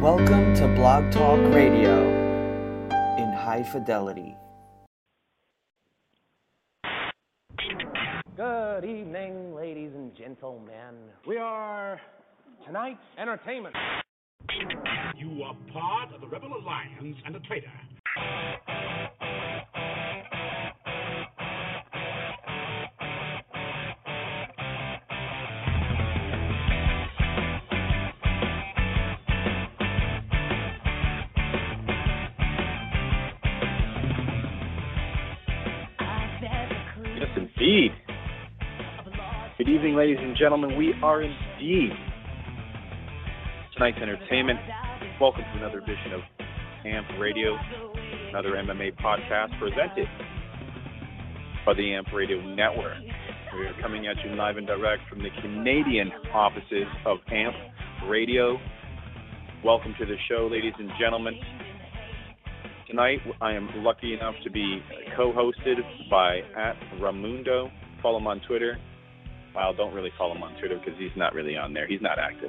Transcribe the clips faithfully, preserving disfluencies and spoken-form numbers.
Welcome to Blog Talk Radio in high fidelity. Good evening, ladies and gentlemen. We are tonight's entertainment. You are part of the Rebel Alliance and a traitor. Yes, indeed. Good evening, ladies and gentlemen. We are indeed tonight's entertainment. Welcome to another edition of A M P Radio, another M M A podcast presented by the A M P Radio Network. We are coming at you live and direct from the Canadian offices of A M P Radio. Welcome to the show, ladies and gentlemen. Tonight, I am lucky enough to be co-hosted by at Ramundo. Follow him on Twitter. Well, don't really follow him on Twitter because he's not really on there. He's not active.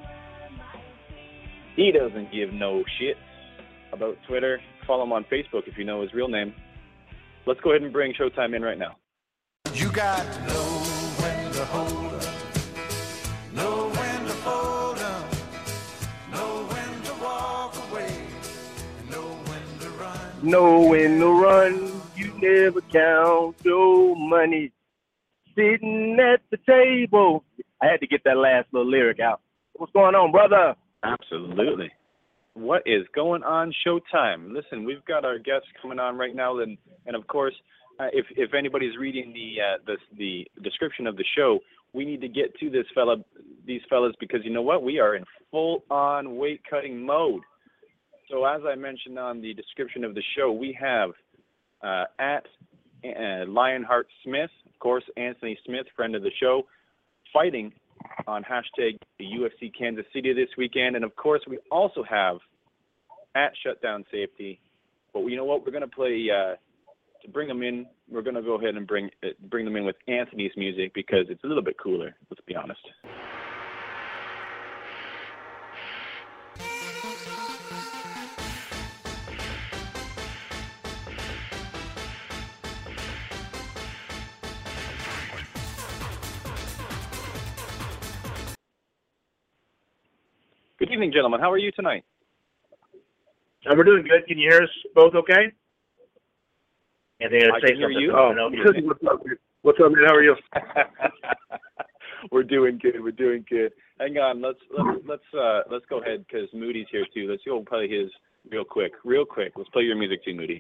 He doesn't give no shit about Twitter. Follow him on Facebook if you know his real name. Let's go ahead and bring Showtime in right now. You got to know when to hold up, know when to fold up, know when to walk away, and know when to run. Know when to run, you never count your money. Sitting at the table. I had to get that last little lyric out. What's going on, brother? Absolutely. What is going on, Showtime? Listen, we've got our guests coming on right now, and and of course, uh, if if anybody's reading the uh, the the description of the show, we need to get to this fella, these fellas, because you know what? We are in full-on weight-cutting mode. So as I mentioned on the description of the show, we have uh, at uh, Lionheart Smith, of course, Anthony Smith, friend of the show, fighting on hashtag U F C Kansas City this weekend. And, of course, we also have at Shutdown Safety. But you know what? We're going to play, uh, to bring them in, we're going to go ahead and bring uh, bring them in with Anthony's music because it's a little bit cooler, let's be honest. Good evening, gentlemen. How are you tonight? Uh, we're doing good. Can you hear us both okay? Anthony, I say can hear something. you. Oh, no. what's up? What's up, man? How are you? We're doing good. We're doing good. Hang on. Let's let's let's uh, let's go ahead because Moody's here too. Let's go play his real quick. Real quick. Let's play your music too, Moody.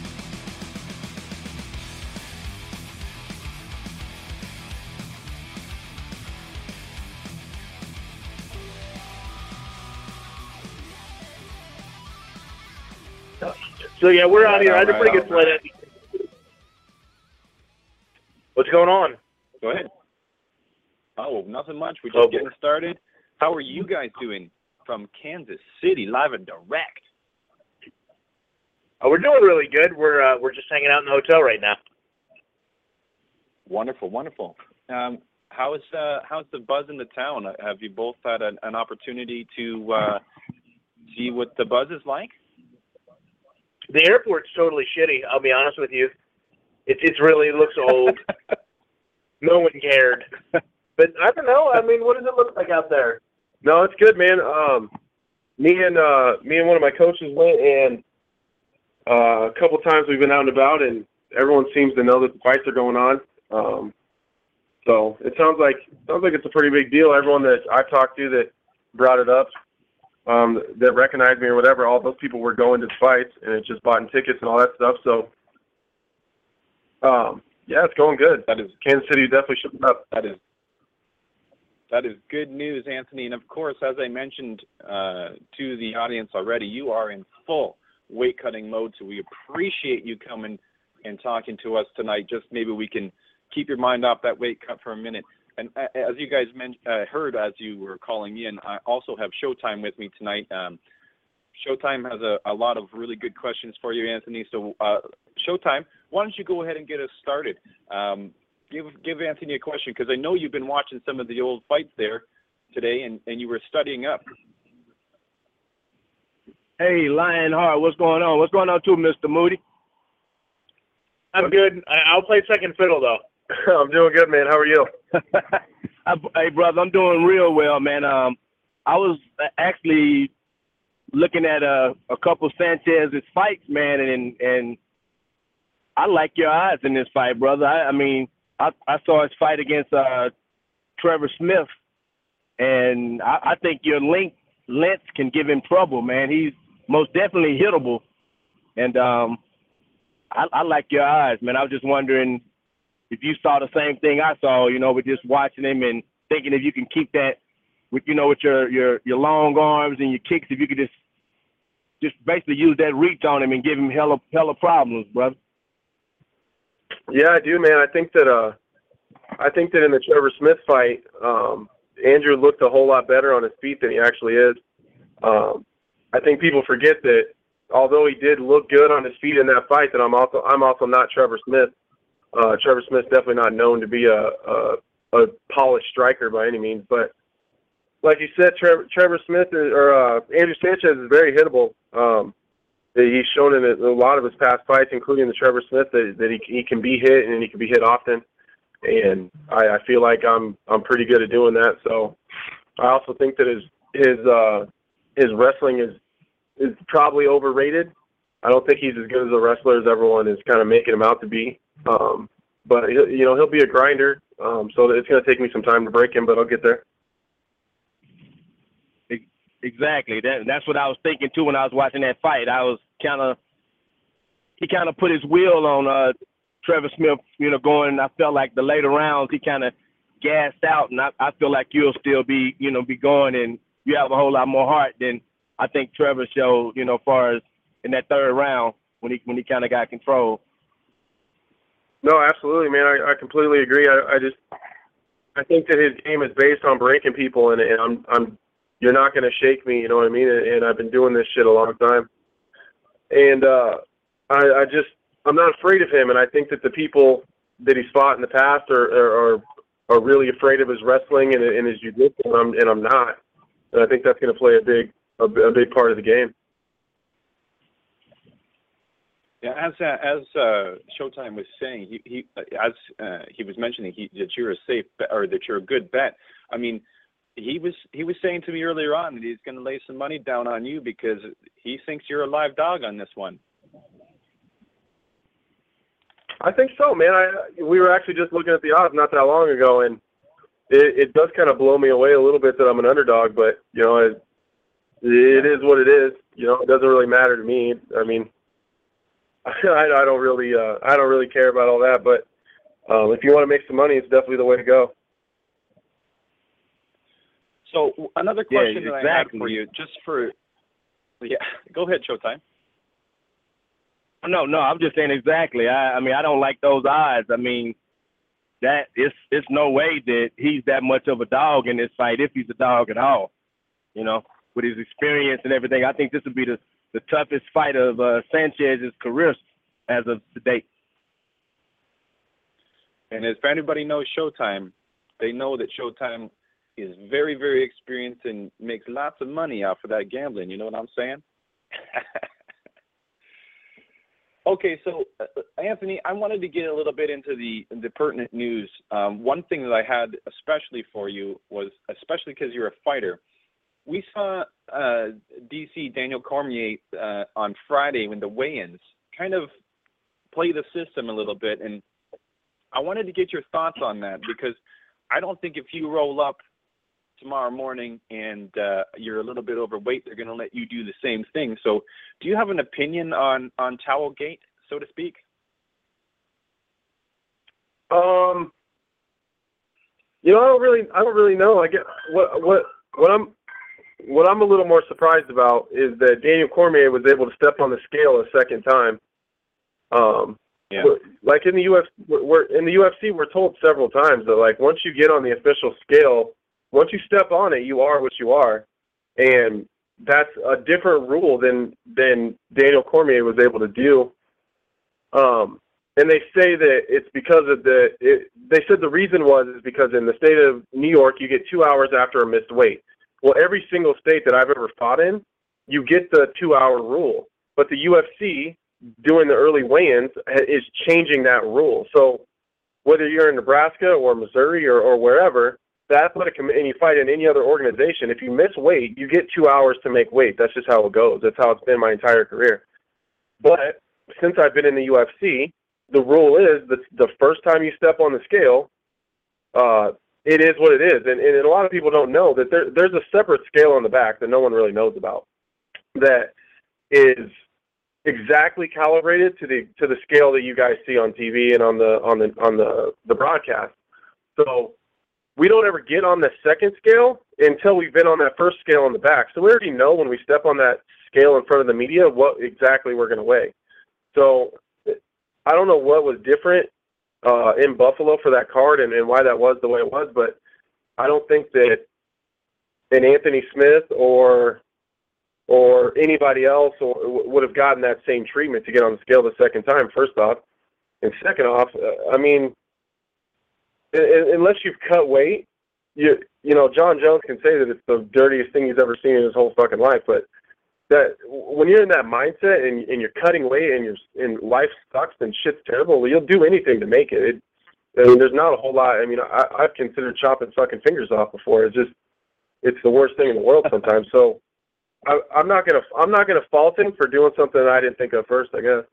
So, yeah, we're out here. I had a All right, pretty good all right. flight. What's going on? Go ahead. Oh, nothing much. We're just Oh, getting started. How are you guys doing from Kansas City, live and direct? Oh, we're doing really good. We're uh, we're just hanging out in the hotel right now. Wonderful, wonderful. Um, how is uh, how's the buzz in the town? Have you both had an, an opportunity to uh, see what the buzz is like? The airport's totally shitty. I'll be honest with you. It it's really it looks old. No one cared. But I don't know. I mean, what does it look like out there? No, it's good, man. Um, me and uh, me and one of my coaches went, and uh, a couple times we've been out and about, and everyone seems to know that the fights are going on. Um, so it sounds like sounds like it's a pretty big deal. Everyone that I talked to that brought it up, um, that recognized me or whatever, all those people were going to the fights, and it just bought tickets and all that stuff. So, um, yeah, it's going good. That is Kansas City definitely showing up. That is that is good news, Anthony. And of course, as I mentioned uh, to the audience already, you are in full weight cutting mode. So we appreciate you coming and talking to us tonight. Just maybe we can keep your mind off that weight cut for a minute. And uh, as you guys men- uh, heard as you were calling in, I also have Showtime with me tonight. Um, Showtime has a, a lot of really good questions for you, Anthony. So, uh, Showtime, why don't you go ahead and get us started? Um, give give Anthony a question, because I know you've been watching some of the old fights there today, and, and you were studying up. Hey, Lionheart, what's going on? What's going on too, Mister Moody? I'm good. I, I'll play second fiddle though. I'm doing good, man. How are you? Hey, brother, I'm doing real well, man. Um, I was actually looking at a, a couple Sanchez's fights, man, and and I like your odds in this fight, brother. I, I mean, I, I saw his fight against uh, Trevor Smith, and I, I think your length, length can give him trouble, man. He's most definitely hittable, and um, I, I like your odds, man. I was just wondering if you saw the same thing I saw, you know, with just watching him and thinking if you can keep that with, you know, with your, your, your long arms and your kicks, if you could just just basically use that reach on him and give him hella hella problems, brother. Yeah, I do, man. I think that uh, I think that in the Trevor Smith fight, um, Andrew looked a whole lot better on his feet than he actually is. Um, I think people forget that although he did look good on his feet in that fight, that I'm also I'm also not Trevor Smith. Uh, Trevor Smith's definitely not known to be a, a a polished striker by any means, but like you said, Trevor, Trevor Smith is, or uh, Andrew Sanchez is very hittable. Um, he's shown in a, a lot of his past fights, including the Trevor Smith, that, that he, he can be hit and he can be hit often. And I, I feel like I'm I'm pretty good at doing that. So I also think that his his uh, his wrestling is is probably overrated. I don't think he's as good as a wrestler as everyone is kind of making him out to be. Um, but he'll, you know, he'll be a grinder. Um, so it's going to take me some time to break him, but I'll get there. Exactly. That, that's what I was thinking too when I was watching that fight. I was kind of, he kind of put his wheel on uh, Trevor Smith, you know, going, I felt like the later rounds, he kind of gassed out, and I, I feel like you'll still be, you know, be going, and you have a whole lot more heart than I think Trevor showed, you know, as far as in that third round when he when he kind of got control. No, absolutely, man. I, I completely agree. I, I just, I think that his game is based on breaking people, and, and I'm, I'm, you're not going to shake me, you know what I mean? And, and I've been doing this shit a long time, and uh, I, I just, I'm not afraid of him, and I think that the people that he's fought in the past are, are, are, are really afraid of his wrestling and, and his jiu-jitsu, and I'm, and I'm not. And I think that's going to play a big, a, a big part of the game. Yeah, as uh, as uh, Showtime was saying, he, he as uh, he was mentioning he, that you're a safe bet, or that you're a good bet. I mean, he was he was saying to me earlier on that he's going to lay some money down on you because he thinks you're a live dog on this one. I think so, man. I we were actually just looking at the odds not that long ago, and it, it does kind of blow me away a little bit that I'm an underdog. But you know, it, it is what it is. You know, it doesn't really matter to me. I mean. I, I don't really, uh, I don't really care about all that. But um, if you want to make some money, it's definitely the way to go. So another question yeah, that exactly. I had for you, just for, yeah, go ahead, Showtime. No, no, I'm just saying exactly. I, I mean, I don't like those odds. I mean, that it's it's no way that he's that much of a dog in this fight, if he's a dog at all. You know, with his experience and everything, I think this would be the the toughest fight of uh, Sanchez's career as of to date. And if anybody knows Showtime, they know that Showtime is very, very experienced and makes lots of money off of that gambling. You know what I'm saying? Okay, so uh, Anthony, I wanted to get a little bit into the the pertinent news. Um, one thing that I had especially for you was, especially because you're a fighter, we saw uh, D C Daniel Cormier uh, on Friday when the weigh-ins kind of play the system a little bit, and I wanted to get your thoughts on that because I don't think if you roll up tomorrow morning and uh, you're a little bit overweight, they're going to let you do the same thing. So do you have an opinion on, on Towelgate, so to speak? Um, you know, I don't really, I don't really know. I get what, what, what I'm, What I'm a little more surprised about is that Daniel Cormier was able to step on the scale a second time. Um, yeah. Like in the U F C, we're in the U F C, we're told several times that like once you get on the official scale, once you step on it, you are what you are, and that's a different rule than than Daniel Cormier was able to do. Um, and they say that it's because of the. It, they said the reason was is because in the state of New York, you get two hours after a missed weight. Well, every single state that I've ever fought in, you get the two-hour rule. But the U F C, doing the early weigh-ins, is changing that rule. So whether you're in Nebraska or Missouri or, or wherever, the athletic committee, and you fight in any other organization, if you miss weight, you get two hours to make weight. That's just how it goes. That's how it's been my entire career. But since I've been in the U F C, the rule is that the first time you step on the scale, uh, it is what it is. And, and a lot of people don't know that there, there's a separate scale on the back that no one really knows about that is exactly calibrated to the to the scale that you guys see on T V and on the on the on the, the broadcast. So we don't ever get on the second scale until we've been on that first scale on the back. So we already know when we step on that scale in front of the media what exactly we're going to weigh. So I don't know what was different uh, in Buffalo for that card and, and why that was the way it was, but I don't think that an Anthony Smith or or anybody else or, would have gotten that same treatment to get on the scale the second time, first off. And second off, uh, I mean, unless you've cut weight, you you know, John Jones can say that it's the dirtiest thing he's ever seen in his whole fucking life. But that when you're in that mindset and, and you're cutting weight and you're and life sucks and shit's terrible, you'll do anything to make it. it I mean, there's not a whole lot. I mean, I, I've considered chopping fucking fingers off before. It's just it's the worst thing in the world sometimes. So I, I'm not gonna I'm not gonna fault him for doing something I didn't think of first, I guess.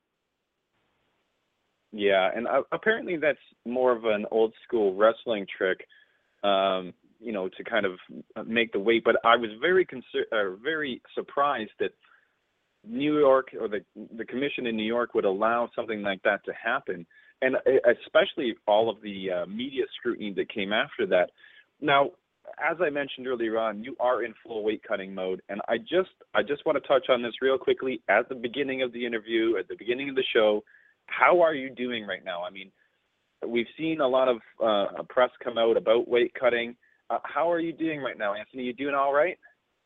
Yeah, and uh, apparently that's more of an old school wrestling trick, um, you know, to kind of make the weight. But I was very concer- uh, very surprised that New York or the the commission in New York would allow something like that to happen, and especially all of the uh, media scrutiny that came after that. Now, as I mentioned earlier on, you are in full weight cutting mode, and I just I just want to touch on this real quickly at the beginning of the interview, at the beginning of the show. How are you doing right now? I mean, we've seen a lot of uh, press come out about weight cutting. Uh, how are you doing right now, Anthony? You doing all right?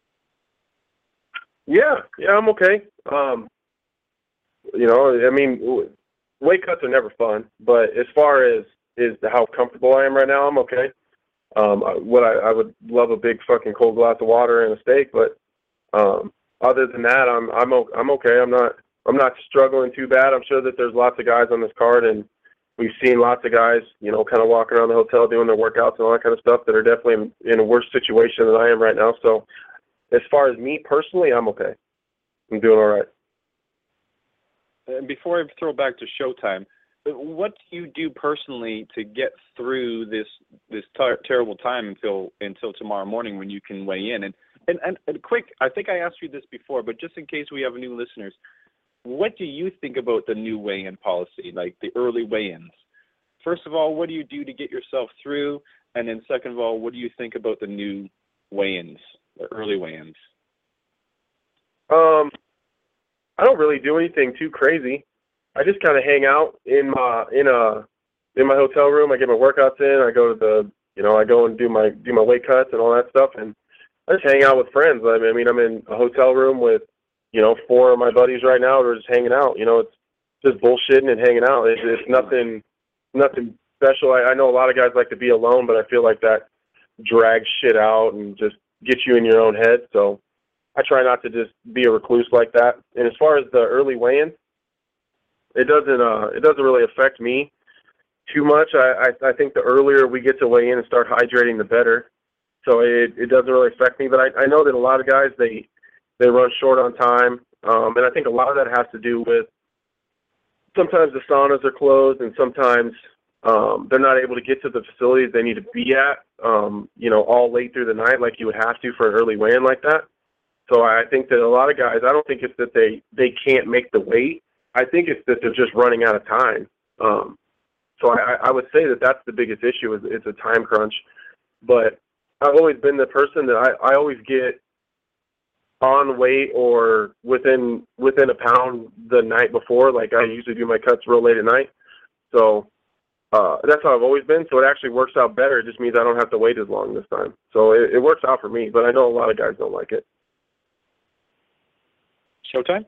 Yeah, yeah, I'm okay. Um, you know, I mean, weight cuts are never fun, but as far as is how comfortable I am right now, I'm okay. Um, what I, I would love a big fucking cold glass of water and a steak, but um, other than that, I'm I'm I'm okay. I'm not. I'm not struggling too bad. I'm sure that there's lots of guys on this card, and we've seen lots of guys, you know, kind of walking around the hotel doing their workouts and all that kind of stuff that are definitely in, in a worse situation than I am right now. So as far as me personally, I'm okay. I'm doing all right. And before I throw back to Showtime, what do you do personally to get through this this ter- terrible time until until tomorrow morning when you can weigh in? And, and, and, and quick, I think I asked you this before, but just in case we have new listeners, what do you think about the new weigh-in policy, like the early weigh-ins? First of all, what do you do to get yourself through? And then second of all, what do you think about the new weigh-ins, the early weigh-ins? Um, I don't really do anything too crazy. I just kind of hang out in my in a in my hotel room. I get my workouts in. I go to the you know I go and do my do my weight cuts and all that stuff, and I just hang out with friends. I mean, I'm in a hotel room with you know, four of my buddies right now are just hanging out. You know, it's just bullshitting and hanging out. It's, it's nothing, nothing special. I, I know a lot of guys like to be alone, but I feel like that drags shit out and just gets you in your own head. So I try not to just be a recluse like that. And as far as the early weigh-in, it doesn't, uh, it doesn't really affect me too much. I, I, I think the earlier we get to weigh in and start hydrating, the better. So it, it doesn't really affect me. But I, I know that a lot of guys, they, They run short on time, um, and I think a lot of that has to do with sometimes the saunas are closed, and sometimes um, they're not able to get to the facilities they need to be at, um, you know, all late through the night like you would have to for an early weigh-in like that. So I think that a lot of guys, I don't think it's that they, they can't make the weight. I think it's that they're just running out of time. Um, so I, I would say that that's the biggest issue is it's a time crunch. But I've always been the person that I, I always get on weight or within within a pound the night before. Like I usually do my cuts real late at night. So uh, that's how I've always been. So it actually works out better. It just means I don't have to wait as long this time. So it, it works out for me, but I know a lot of guys don't like it. Showtime?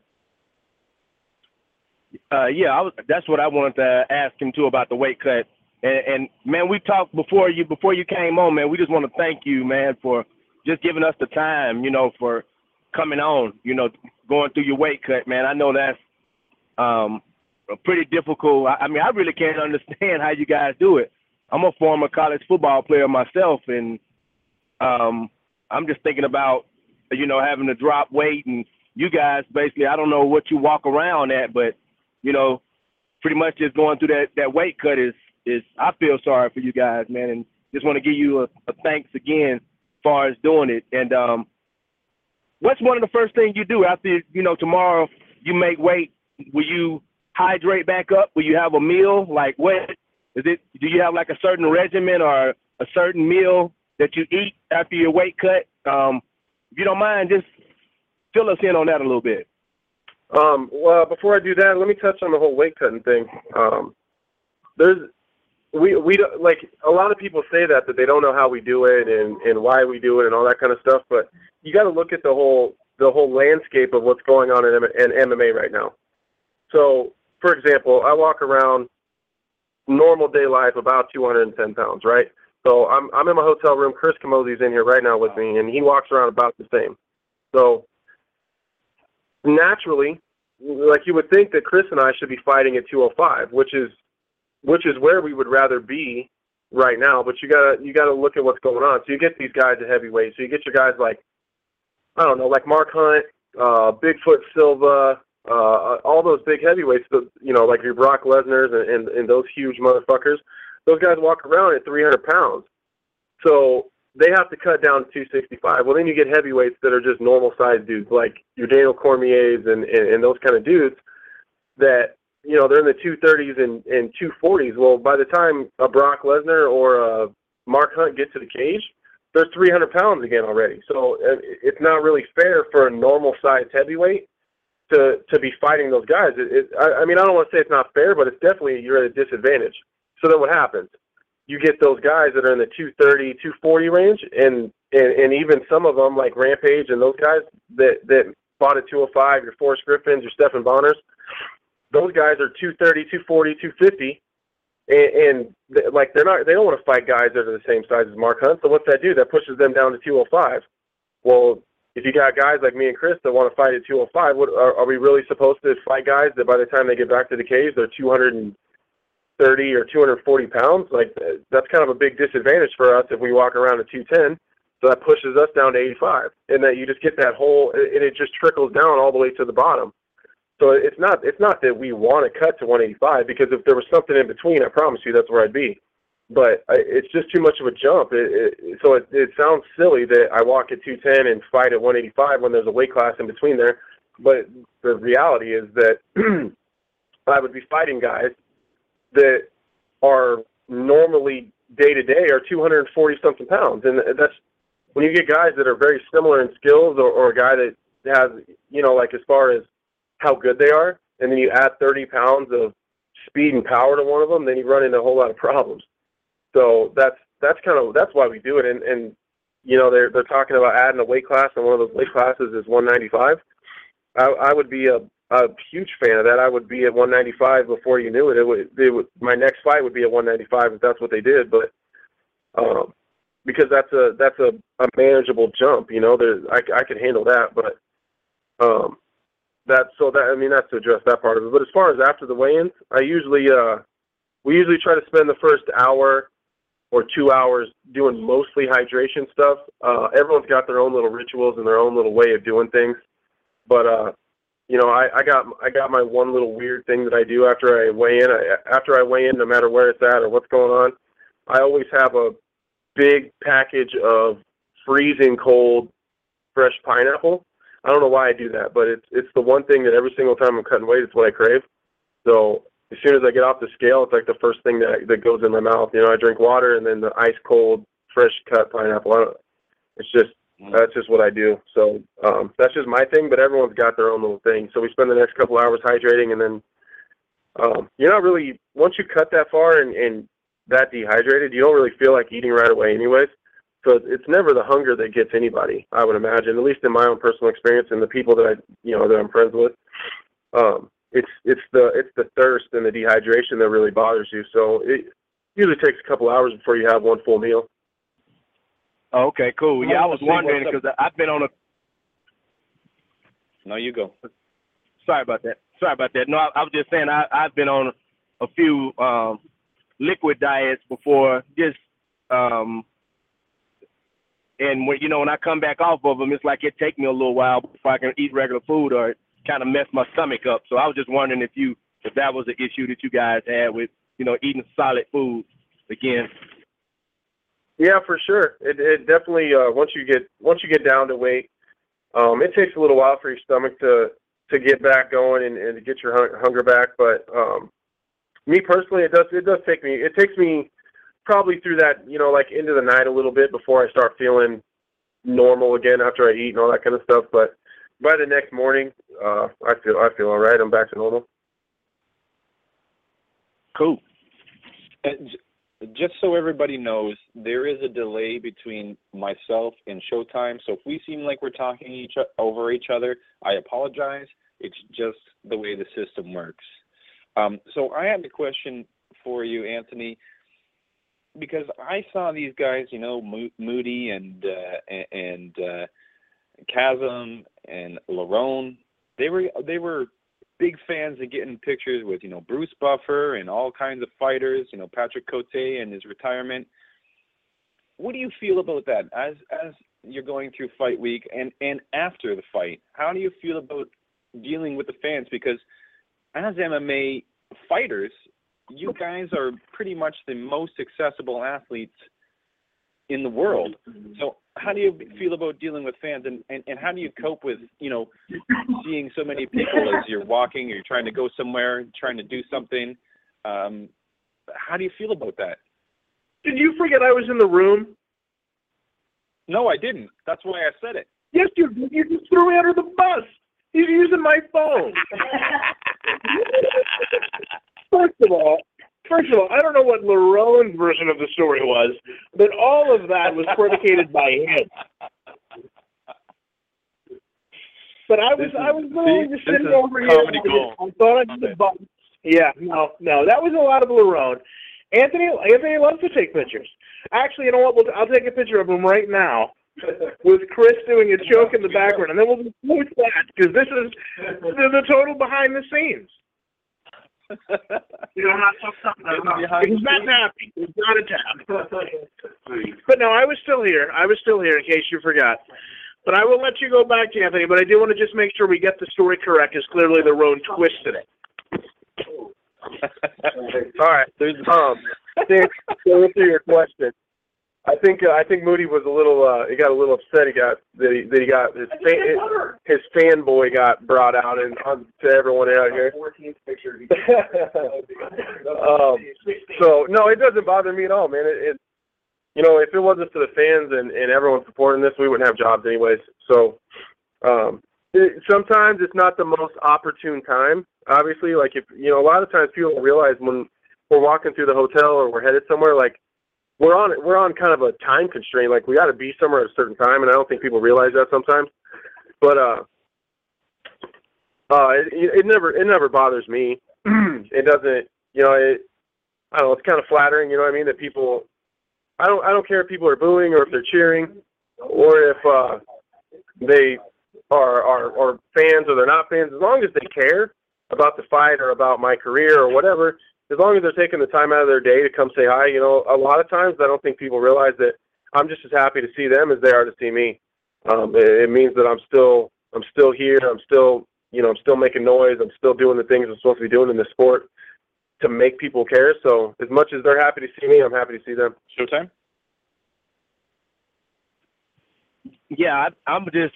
Uh, yeah, I was, that's what I wanted to ask him too about the weight cut. And, and man, we talked before you before you came on, man. We just want to thank you, man, for just giving us the time, you know, for coming on, you know, going through your weight cut, man. I know that's um, pretty difficult. I, I mean, I really can't understand how you guys do it. I'm a former college football player myself, and um, I'm just thinking about, you know, having to drop weight, and you guys basically, I don't know what you walk around at, but, you know, pretty much just going through that, that weight cut is, is, I feel sorry for you guys, man, and just want to give you a, a thanks again as far as doing it. And um, what's one of the first things you do after, you know, tomorrow you make weight? Will you hydrate back up? Will you have a meal? Like, what is it? Do you have like a certain regimen or a certain meal that you eat after your weight cut? Um, if you don't mind, just fill us in on that a little bit. Um, well, before I do that, let me touch on the whole weight cutting thing. Um, there's, we, we don't, like, a lot of people say that, that they don't know how we do it and, and why we do it and all that kind of stuff, but you got to look at the whole, the whole landscape of what's going on in, in M M A right now. So, for example, I walk around normal day life about two hundred ten pounds, right? So I'm, I'm in my hotel room. Chris Camozzi's in here right now with me, and he walks around about the same. So naturally, like you would think that Chris and I should be fighting at two oh five, which is which is where we would rather be right now. But you gotta you gotta look at what's going on. So you get these guys at heavyweight. So you get your guys like, I don't know, like Mark Hunt, uh, Bigfoot Silva, uh, all those big heavyweights. You know, like your Brock Lesnar's and, and and those huge motherfuckers. Those guys walk around at three hundred pounds. So they have to cut down to two sixty-five. Well, then you get heavyweights that are just normal-sized dudes, like your Daniel Cormiers and, and, and those kind of dudes that, you know, they're in the two thirties and, and two forties. Well, by the time a Brock Lesnar or a Mark Hunt get to the cage, they're three hundred pounds again already. So it's not really fair for a normal-sized heavyweight to, to be fighting those guys. It, it, I, I mean, I don't want to say it's not fair, but it's definitely you're at a disadvantage. So then what happens? You get those guys that are in the two thirty, two forty range, and, and, and even some of them, like Rampage and those guys that, that fought at two oh five, your Forrest Griffins, your Stephan Bonners, those guys are two thirty, two forty, two fifty, and, and like they're not, they don't want to fight guys that are the same size as Mark Hunt. So what's that do? That pushes them down to two oh five. Well, if you got guys like me and Chris that want to fight at two oh five, what, are, are we really supposed to fight guys that by the time they get back to the cage, they're two thirty or two hundred forty pounds? Like, that's kind of a big disadvantage for us if we walk around at two ten. So that pushes us down to eighty-five, and that you just get that whole, and it just trickles down all the way to the bottom. So it's not it's not that we want to cut to one eighty-five, because if there was something in between, I promise you that's where I'd be. But I, it's just too much of a jump. It, it, so it, it sounds silly that I walk at two ten and fight at one eighty-five when there's a weight class in between there. But the reality is that I would be fighting guys that are normally day-to-day are two hundred forty something pounds. And that's when you get guys that are very similar in skills, or, or a guy that has, you know, like as far as how good they are, and then you add thirty pounds of speed and power to one of them, then you run into a whole lot of problems. So that's that's kind of that's why we do it. And, and you know, they're they're talking about adding a weight class, and one of those weight classes is one ninety-five. I, I would be a a huge fan of that. I would be at one ninety-five before you knew it. It would, it would, my next fight would be at one ninety-five if that's what they did. But um, because that's a that's a, a manageable jump, you know. There, I I could handle that. But um, that so that I mean that's to address that part of it. But as far as after the weigh-ins, I usually uh, we usually try to spend the first hour or two hours doing mostly hydration stuff. Uh, everyone's got their own little rituals and their own little way of doing things, but uh, you know, I, I got I got my one little weird thing that I do after I weigh in. I, after I weigh in, no matter where it's at or what's going on, I always have a big package of freezing cold fresh pineapple. I don't know why I do that, but it's it's the one thing that every single time I'm cutting weight, it's what I crave. So as soon as I get off the scale, it's like the first thing that that goes in my mouth. You know, I drink water and then the ice cold fresh cut pineapple. I don't, it's just That's just what I do. So um, that's just my thing, but everyone's got their own little thing. So we spend the next couple hours hydrating, and then um, you're not really, once you cut that far and, and that dehydrated, you don't really feel like eating right away anyways. So it's never the hunger that gets anybody, I would imagine, at least in my own personal experience and the people that I, you know, that I'm friends with. Um, it's it's the it's the thirst and the dehydration that really bothers you. So it usually takes a couple hours before you have one full meal. Oh, okay, cool. Yeah, I was wondering because I've been on a No, you go. Sorry about that. Sorry about that. No, I, I was just saying I, I've been on a few um, liquid diets before. Just um, and when you know when I come back off of them, it's like it takes me a little while before I can eat regular food, or it kind of mess my stomach up. So I was just wondering if you if that was an issue that you guys had with you know eating solid food again. Yeah, for sure. It it definitely uh, once you get once you get down to weight, um, it takes a little while for your stomach to to get back going and, and to get your hun- hunger back. But um, me personally, it does it does take me it takes me probably through that you know like into the night a little bit before I start feeling normal again after I eat and all that kind of stuff. But by the next morning, uh, I feel I feel all right. I'm back to normal. Cool. And just so everybody knows, there is a delay between myself and Showtime. So if we seem like we're talking each over each other, I apologize. It's just the way the system works. Um, so I have a question for you, Anthony, because I saw these guys, you know, Mo- Moody and uh, and uh, Chasm and Lerone. They were they were. big fans of getting pictures with, you know, Bruce Buffer and all kinds of fighters, you know, Patrick Cote and his retirement. What do you feel about that as as you're going through fight week and, and after the fight? How do you feel about dealing with the fans? Because as M M A fighters, you guys are pretty much the most accessible athletes in the world. So how do you feel about dealing with fans, and, and, and how do you cope with, you know, seeing so many people as you're walking or you're trying to go somewhere, trying to do something? Um, how do you feel about that? Did you forget I was in the room? No, I didn't. That's why I said it. Yes, you did. You just threw me under the bus. He's using my phone. First of all, First of all, I don't know what Lerone's version of the story was, but all of that was predicated by him. But I was, is, I was literally see, just sitting is over here. Gold. I thought I did the button. Yeah, no, no, that was a lot of Lerone. Anthony, Anthony loves to take pictures. Actually, you know what? We'll, I'll take a picture of him right now with Chris doing a joke in the background, and then we'll just post that because this is the, the total behind the scenes. You know, I'm not so He's not happy. He's not a tap. But no, I was still here. I was still here in case you forgot. But I will let you go back to Anthony, but I do want to just make sure we get the story correct, because clearly the road twisted it. All right. There's um to answer your question. I think uh, I think Moody was a little uh, he got a little upset. He got that he, that he got his fan, his fanboy got brought out and on to everyone out here. um, so no, it doesn't bother me at all, man. It, it you know, if it wasn't for the fans and, and everyone supporting this, we wouldn't have jobs anyways. So um, it, sometimes it's not the most opportune time. Obviously, like if you know, a lot of times people don't realize when we're walking through the hotel or we're headed somewhere, like. We're on we're on kind of a time constraint. Like we got to be somewhere at a certain time, and I don't think people realize that sometimes. But uh, uh, it, it never it never bothers me. It doesn't, you know. It I don't know. It's kind of flattering, you know what I mean? That people, I don't I don't care if people are booing or if they're cheering, or if uh, they are, are are fans or they're not fans. As long as they care about the fight or about my career or whatever. As long as they're taking the time out of their day to come say hi, you know, a lot of times I don't think people realize that I'm just as happy to see them as they are to see me. Um, it, it means that I'm still, I'm still here. I'm still, you know, I'm still making noise. I'm still doing the things I'm supposed to be doing in this sport to make people care. So as much as they're happy to see me, I'm happy to see them. Showtime? Yeah, I, I'm just,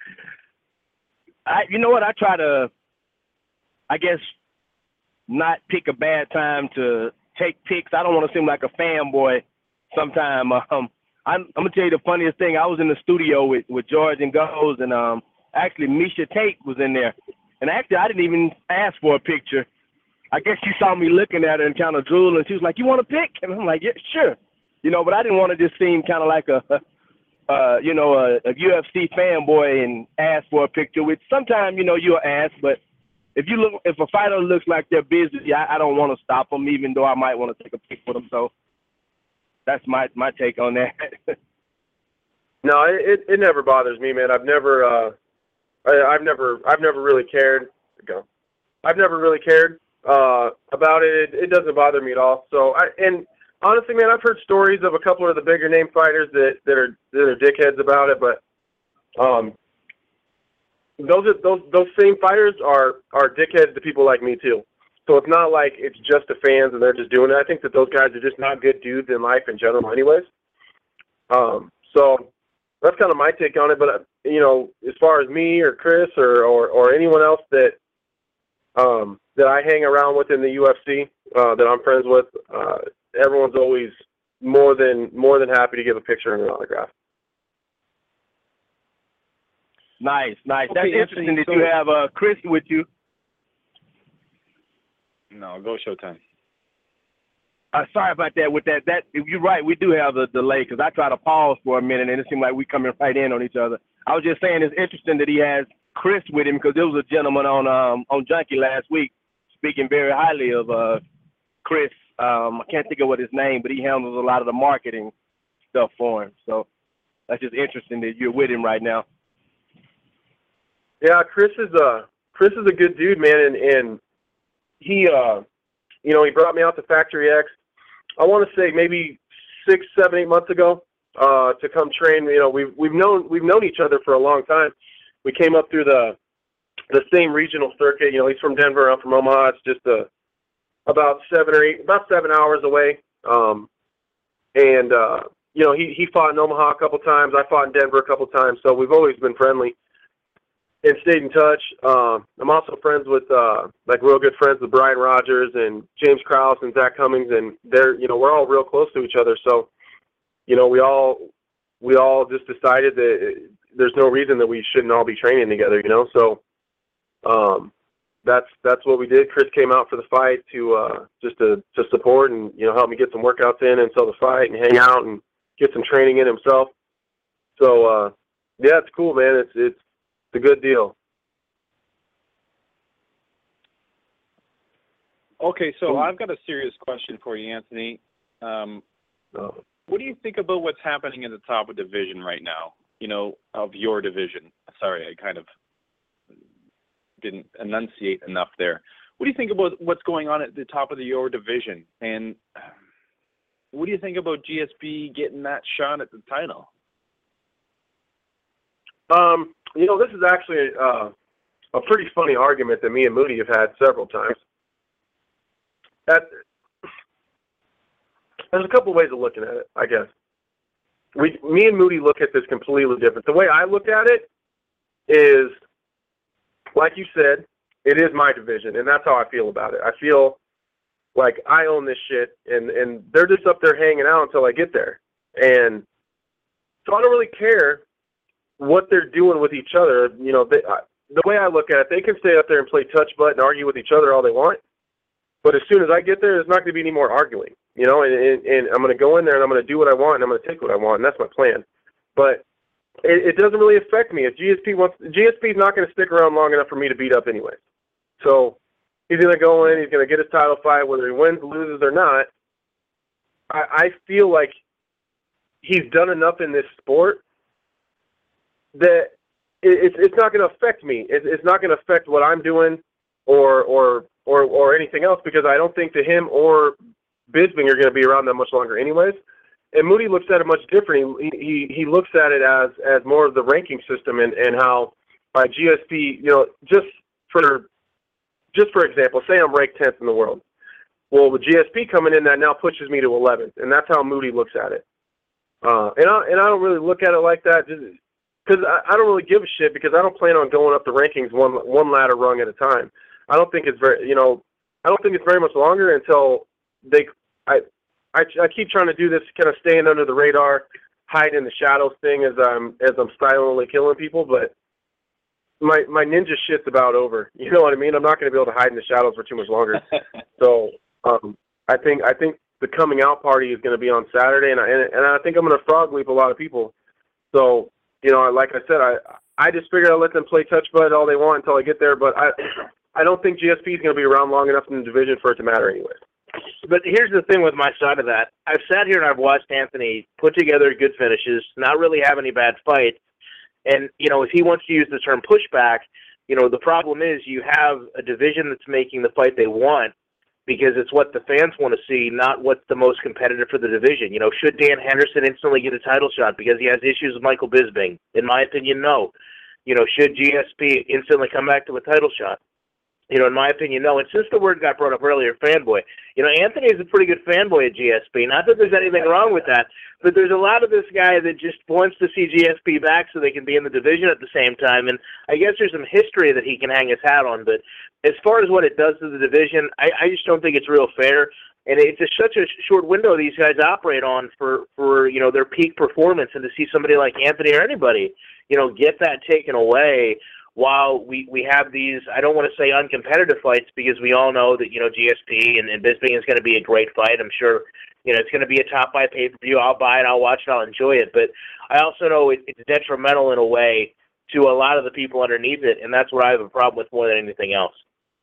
I, you know what? I try to, I guess, not pick a bad time to take pics. I don't want to seem like a fanboy sometime. Um, I'm, I'm going to tell you the funniest thing. I was in the studio with, with George and Goes, and um, actually Misha Tate was in there. And actually, I didn't even ask for a picture. I guess she saw me looking at her and kind of drooled, and she was like, you want a pic? And I'm like, yeah, sure. You know, but I didn't want to just seem kind of like a, uh, you know, a, a U F C fanboy and ask for a picture, which sometimes, you know, you'll ask, but If you look, if a fighter looks like they're busy, I, I don't want to stop them, even though I might want to take a pic with them. So that's my, my take on that. No, it it never bothers me, man. I've never, uh, I, I've never I've never really cared. Go. I've never really cared uh, about it. it. It doesn't bother me at all. So I and honestly, man, I've heard stories of a couple of the bigger name fighters that, that are that are dickheads about it, but um, those are, those those same fighters are are dickheads to people like me too. So it's not like it's just the fans and they're just doing it. I think that those guys are just not good dudes in life in general, anyways. Um, so that's kind of my take on it. But uh, you know, as far as me or Chris or or, or anyone else that um, that I hang around with in the U F C uh, that I'm friends with, uh, everyone's always more than more than happy to give a picture and an autograph. Nice, nice. Okay, That's Anthony, interesting that so- you have uh, Chris with you. No, go Showtime. Uh, sorry about that. With that, that you're right. We do have a delay because I try to pause for a minute and it seemed like we coming right in on each other. I was just saying it's interesting that he has Chris with him because there was a gentleman on um on Junkie last week speaking very highly of uh Chris. Um, I can't think of what his name, but he handles a lot of the marketing stuff for him. So that's just interesting that you're with him right now. Yeah, Chris is a Chris is a good dude, man, and, and he uh you know he brought me out to Factory X. I want to say maybe six, seven, eight months ago uh, to come train. You know, we've we've known we've known each other for a long time. We came up through the the same regional circuit. You know, he's from Denver, I'm from Omaha. It's just a, about seven or eight, about seven hours away. Um, and uh, you know, he he fought in Omaha a couple times. I fought in Denver a couple times. So we've always been friendly and stayed in touch. Um, I'm also friends with, uh, like, real good friends with Brian Rogers and James Krause and Zach Cummings, and they're, you know, we're all real close to each other. So, you know, we all we all just decided that there's no reason that we shouldn't all be training together, you know. So, um, that's that's what we did. Chris came out for the fight to uh, just to to support and you know help me get some workouts in until the fight and hang out and get some training in himself. So, uh, yeah, it's cool, man. It's it's It's a good deal. Okay, so I've got a serious question for you, Anthony. Um, oh. What do you think about what's happening in the top of division right now? You know, of your division. Sorry, I kind of didn't enunciate enough there. What do you think about what's going on at the top of the your division? And what do you think about G S P getting that shot at the title? Um, you know, this is actually uh, a pretty funny argument that me and Moody have had several times. That, there's a couple ways of looking at it, I guess. We, me and Moody look at this completely different. The way I look at it is, like you said, it is my division, and that's how I feel about it. I feel like I own this shit, and, and they're just up there hanging out until I get there. And so I don't really care what they're doing with each other. You know, they, uh, the way I look at it, they can stay up there and play touch butt and argue with each other all they want. But as soon as I get there, there's not going to be any more arguing, you know, and, and, and I'm going to go in there and I'm going to do what I want and I'm going to take what I want, and that's my plan. But it, it doesn't really affect me. If G S P wants, G S P is not going to stick around long enough for me to beat up anyway. So he's going to go in, he's going to get his title fight, whether he wins, loses, or not. I, I feel like he's done enough in this sport that it, it's it's not going to affect me. It, it's not going to affect what I'm doing or or or or anything else, because I don't think that him or Bisping are going to be around that much longer anyways. And Moody looks at it much different. He he, he looks at it as, as more of the ranking system and, and how by G S P, you know, just for just for example, say I'm ranked tenth in the world. Well, with G S P coming in, that now pushes me to eleventh, and that's how Moody looks at it. Uh, and I and I don't really look at it like that, just because I, I don't really give a shit, because I don't plan on going up the rankings one one ladder rung at a time. I don't think it's very, you know, I don't think it's very much longer until they. I I, I keep trying to do this kind of staying under the radar, hide in the shadows thing as I'm as I'm silently killing people, but my my ninja shit's about over. You know what I mean? I'm not going to be able to hide in the shadows for too much longer. So um, I think I think the coming out party is going to be on Saturday, and I and, and I think I'm going to frog leap a lot of people. So you know, like I said, I I just figured I'd let them play touch bud all they want until I get there, but I I don't think G S P is going to be around long enough in the division for it to matter anyway. But here's the thing with my side of that. I've sat here and I've watched Anthony put together good finishes, not really have any bad fights, And, you know, if he wants to use the term pushback, you know, the problem is you have a division that's making the fight they want because it's what the fans want to see, not what's the most competitive for the division. You know, should Dan Henderson instantly get a title shot because he has issues with Michael Bisping? In my opinion, no. You know, should G S P instantly come back to a title shot? You know, in my opinion, no. And since the word got brought up earlier, fanboy, you know, Anthony is a pretty good fanboy at G S P. Not that there's anything wrong with that, but there's a lot of this guy that just wants to see G S P back so they can be in the division at the same time. And I guess there's some history that he can hang his hat on. But as far as what it does to the division, I, I just don't think it's real fair. And it's a, such a short window these guys operate on for, for, you know, their peak performance. And to see somebody like Anthony or anybody, you know, get that taken away while we, we have these, I don't want to say uncompetitive fights because we all know that, you know, G S P and, and Bisping is going to be a great fight. I'm sure, you know, it's going to be a top five pay-per-view. I'll buy it, I'll watch it, I'll enjoy it. But I also know it, it's detrimental in a way to a lot of the people underneath it, and that's what I have a problem with more than anything else.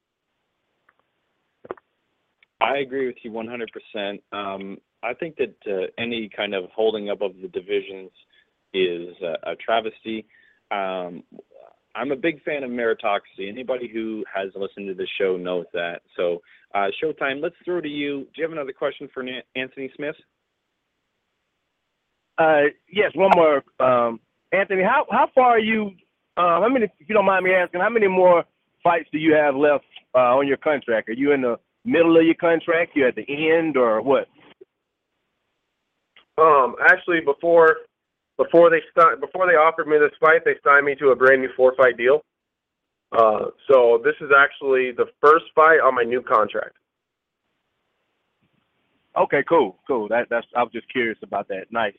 I agree with you one hundred percent. Um, I think that uh, any kind of holding up of the divisions is uh, a travesty. Um, I'm a big fan of meritocracy. Anybody who has listened to the show knows that. So, uh, Showtime, let's throw to you. Do you have another question for Na- Anthony Smith? Uh, yes, one more. Um, Anthony, how how far are you? Uh, how many? If you don't mind me asking, how many more fights do you have left uh, on your contract? Are you in the middle of your contract? You at the end, or what? Um, actually, before. Before they st- before they offered me this fight, they signed me to a brand new four fight deal. Uh, so this is actually the first fight on my new contract. Okay, cool, cool. That that's I was just curious about that. Nice.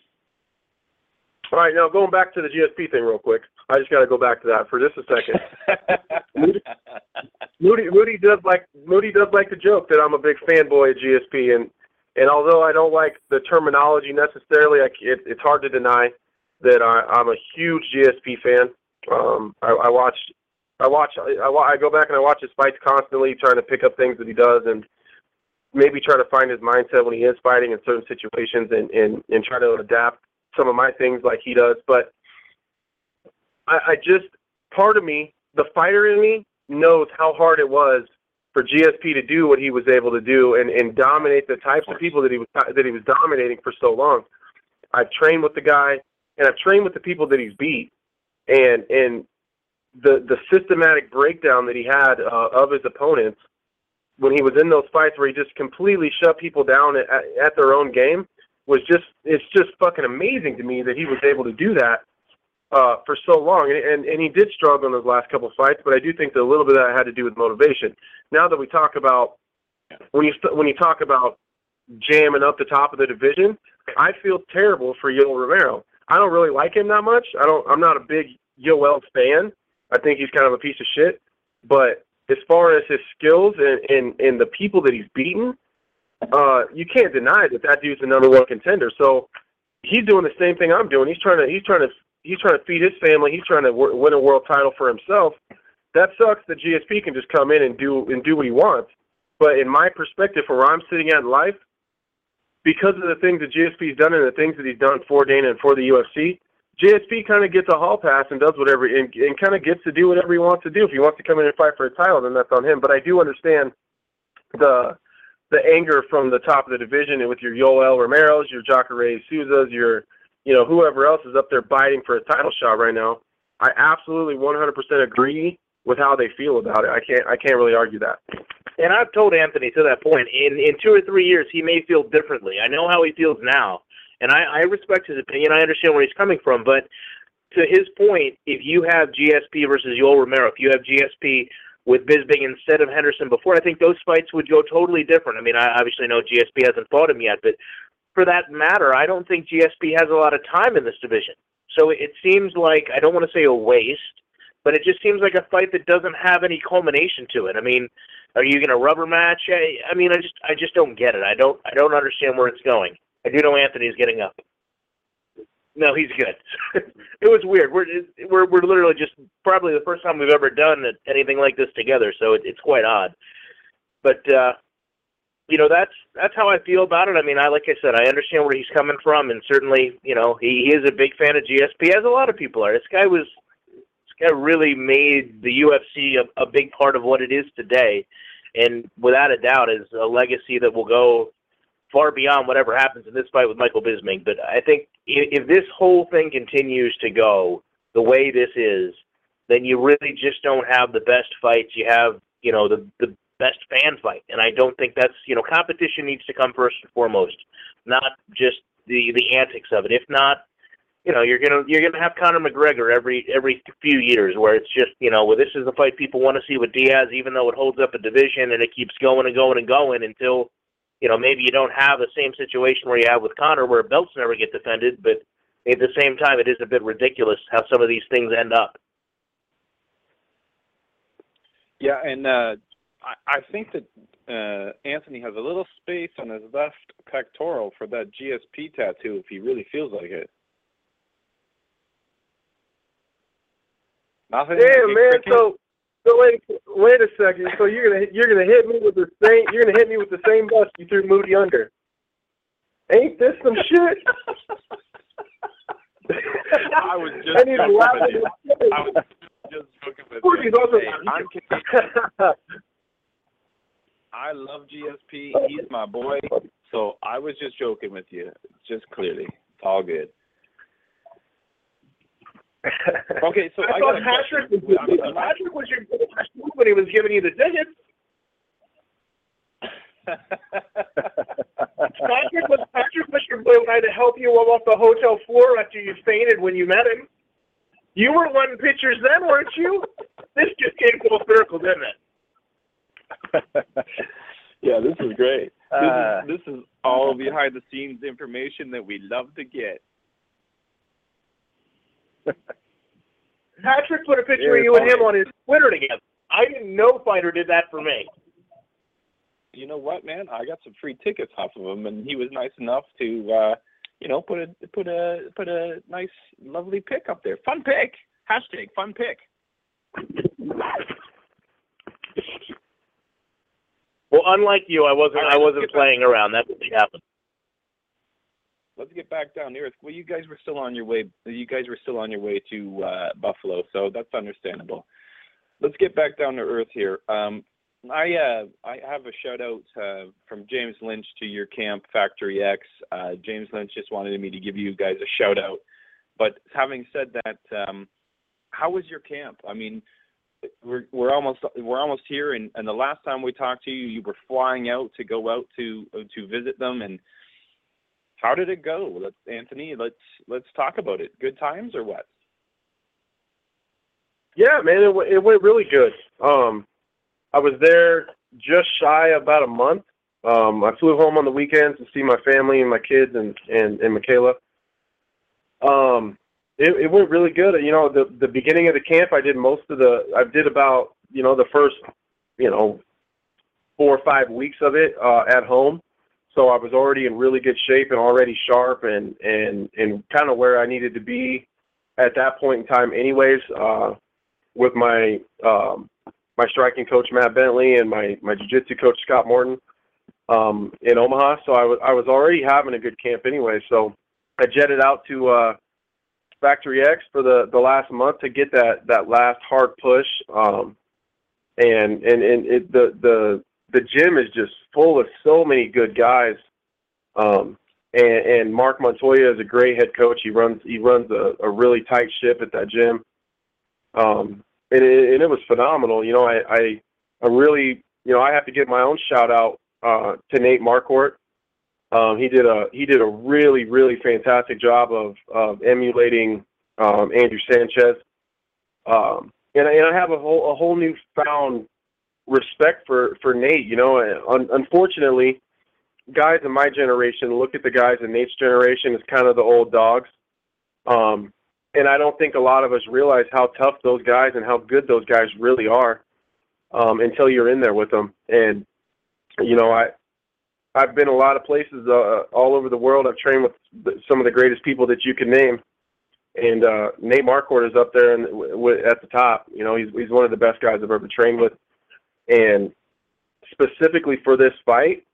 All right, now going back to the G S P thing real quick. I just got to go back to that for just a second. Moody, Moody, Moody does like Moody does like to joke that I'm a big fanboy at G S P, and and although I don't like the terminology necessarily, I, it, it's hard to deny that I, I'm a huge G S P fan. Um, I, I watch, I watch, I, I go back and I watch his fights constantly, trying to pick up things that he does, and maybe try to find his mindset when he is fighting in certain situations, and and, and try to adapt some of my things like he does. But I, I just, part of me, the fighter in me, knows how hard it was for G S P to do what he was able to do and, and dominate the types of people that he was that he was dominating for so long. I've trained with the guy. And I've trained with the people that he's beat, and and the the systematic breakdown that he had uh, of his opponents when he was in those fights where he just completely shut people down at, at their own game was just it's just fucking amazing to me that he was able to do that uh, for so long. And, and and he did struggle in those last couple of fights, but I do think that a little bit of that had to do with motivation. Now that we talk about when you when you talk about jamming up the top of the division, I feel terrible for Yoel Romero. I don't really like him that much. I don't. I'm not a big Yoel fan. I think he's kind of a piece of shit. But as far as his skills and, and, and the people that he's beaten, uh, you can't deny that that dude's the number one contender. So he's doing the same thing I'm doing. He's trying to. He's trying to. He's trying to feed his family. He's trying to w- win a world title for himself. That sucks that G S P can just come in and do and do what he wants. But in my perspective, from where I'm sitting at in life, because of the things that G S P's done and the things that he's done for Dana and for the U F C, G S P kind of gets a hall pass and does whatever, and, and kind of gets to do whatever he wants to do. If he wants to come in and fight for a title, then that's on him. But I do understand the the anger from the top of the division, and with your Yoel Romero's, your Jacare Souza's, your, you know, whoever else is up there biting for a title shot right now. I absolutely one hundred percent agree with how they feel about it. I can't I can't really argue that. And I've told Anthony to that point, in, in two or three years, he may feel differently. I know how he feels now, and I, I respect his opinion. I understand where he's coming from, but to his point, if you have G S P versus Yoel Romero, if you have G S P with Bisping instead of Henderson before, I think those fights would go totally different. I mean, I obviously know G S P hasn't fought him yet, but for that matter, I don't think G S P has a lot of time in this division. So it seems like, I don't want to say a waste, but it just seems like a fight that doesn't have any culmination to it. I mean, are you going to rubber match? I, I mean, I just, I just don't get it. I don't, I don't understand where it's going. I do know Anthony's getting up. No, he's good. It was weird. We're, we're, we're literally just probably the first time we've ever done anything like this together, so it, it's quite odd. But uh, you know, that's that's how I feel about it. I mean, I like I said, I understand where he's coming from, and certainly, you know, he, he is a big fan of G S P, as a lot of people are. This guy was, this guy really made the U F C a, a big part of what it is today, and without a doubt, is a legacy that will go far beyond whatever happens in this fight with Michael Bisping. But I think if, if this whole thing continues to go the way this is, then you really just don't have the best fights. You have, you know, the the best fan fight, and I don't think that's, you know, competition needs to come first and foremost, not just the the antics of it. If not, you know, you're gonna you're gonna have Conor McGregor every every few years, where it's just, you know, well, this is the fight people want to see with Diaz, even though it holds up a division and it keeps going and going and going until, you know, maybe you don't have the same situation where you have with Conor, where belts never get defended. But at the same time, it is a bit ridiculous how some of these things end up. Yeah, and uh, I, I think that uh, Anthony has a little space on his left pectoral for that G S P tattoo if he really feels like it. Nothing? Damn, man. So, so wait, wait a second. So you're gonna you're gonna hit me with the same you're gonna hit me with the same bus you threw Moody under. Ain't this some shit? I was just I need to joking laugh with you. at I was just joking with Moody's you. also Hey, I'm Canadian. I love G S P. He's my boy. So I was just joking with you. Just clearly. It's all good. Okay, so I, I, thought got a Patrick question. was, I'm- I'm- Patrick was your when he was giving you the tickets. Patrick was Patrick was your boy when I had to help you off the hotel floor after you fainted when you met him. You were wanting pictures then, weren't you? This just came full circle, didn't it? Yeah, this is great. This, Uh, is, this is all behind the scenes information that we love to get. Patrick put a picture Yeah, of you and him funny. on his Twitter together. I didn't know Fighter did that for me. You know what, man? I got some free tickets off of him, and he was nice enough to, uh, you know, put a put a put a nice, lovely pic up there. Fun pic. Hashtag fun pic. well, unlike you, I wasn't All right, I let's wasn't get back- playing around. That's what happened. Let's get back down to earth. Well, you guys were still on your way. You guys were still on your way to uh, Buffalo, so that's understandable. Let's get back down to earth here. Um, I uh, I have a shout out uh, from James Lynch to your camp, Factory X. Uh, James Lynch just wanted me to give you guys a shout out. But having said that, um, how was your camp? I mean, we're we're almost we're almost here, and, and the last time we talked to you, you were flying out to go out to to visit them. And how did it go? Let's Anthony, let's let's talk about it. Good times or what? Yeah, man, it, w- it went really good. Um, I was there just shy of about a month. Um, I flew home on the weekends to see my family and my kids and, and, and Michaela. Um, it, it went really good. You know, the the beginning of the camp, I did most of the, I did about, you know, the first, you know, four or five weeks of it uh, at home. So I was already in really good shape and already sharp and, and, and kind of where I needed to be at that point in time anyways, uh, with my um, my striking coach, Matt Bentley, and my, my jiu-jitsu coach, Scott Morton, um, in Omaha. So I was I was already having a good camp anyway. So I jetted out to uh, Factory X for the, the last month to get that, that last hard push. Um, and and, and it, the, the the gym is just full of so many good guys. Um, and, and Mark Montoya is a great head coach. He runs he runs a, a really tight ship at that gym. Um, and, it, and it was phenomenal. You know, I, I, I really, you know, I have to give my own shout out uh, to Nate Marquardt. Um, he did a he did a really really fantastic job of of emulating um, Andrew Sanchez. Um, and, and I have a whole a whole newfound respect for, for Nate. You know, Un- unfortunately, guys in my generation look at the guys in Nate's generation as kind of the old dogs. Um, And I don't think a lot of us realize how tough those guys and how good those guys really are um, until you're in there with them. And, you know, I, I've been a lot of places uh, all over the world. I've trained with some of the greatest people that you can name. And uh, Nate Marquardt is up there and w- w- at the top. You know, he's he's one of the best guys I've ever trained with. And specifically for this fight,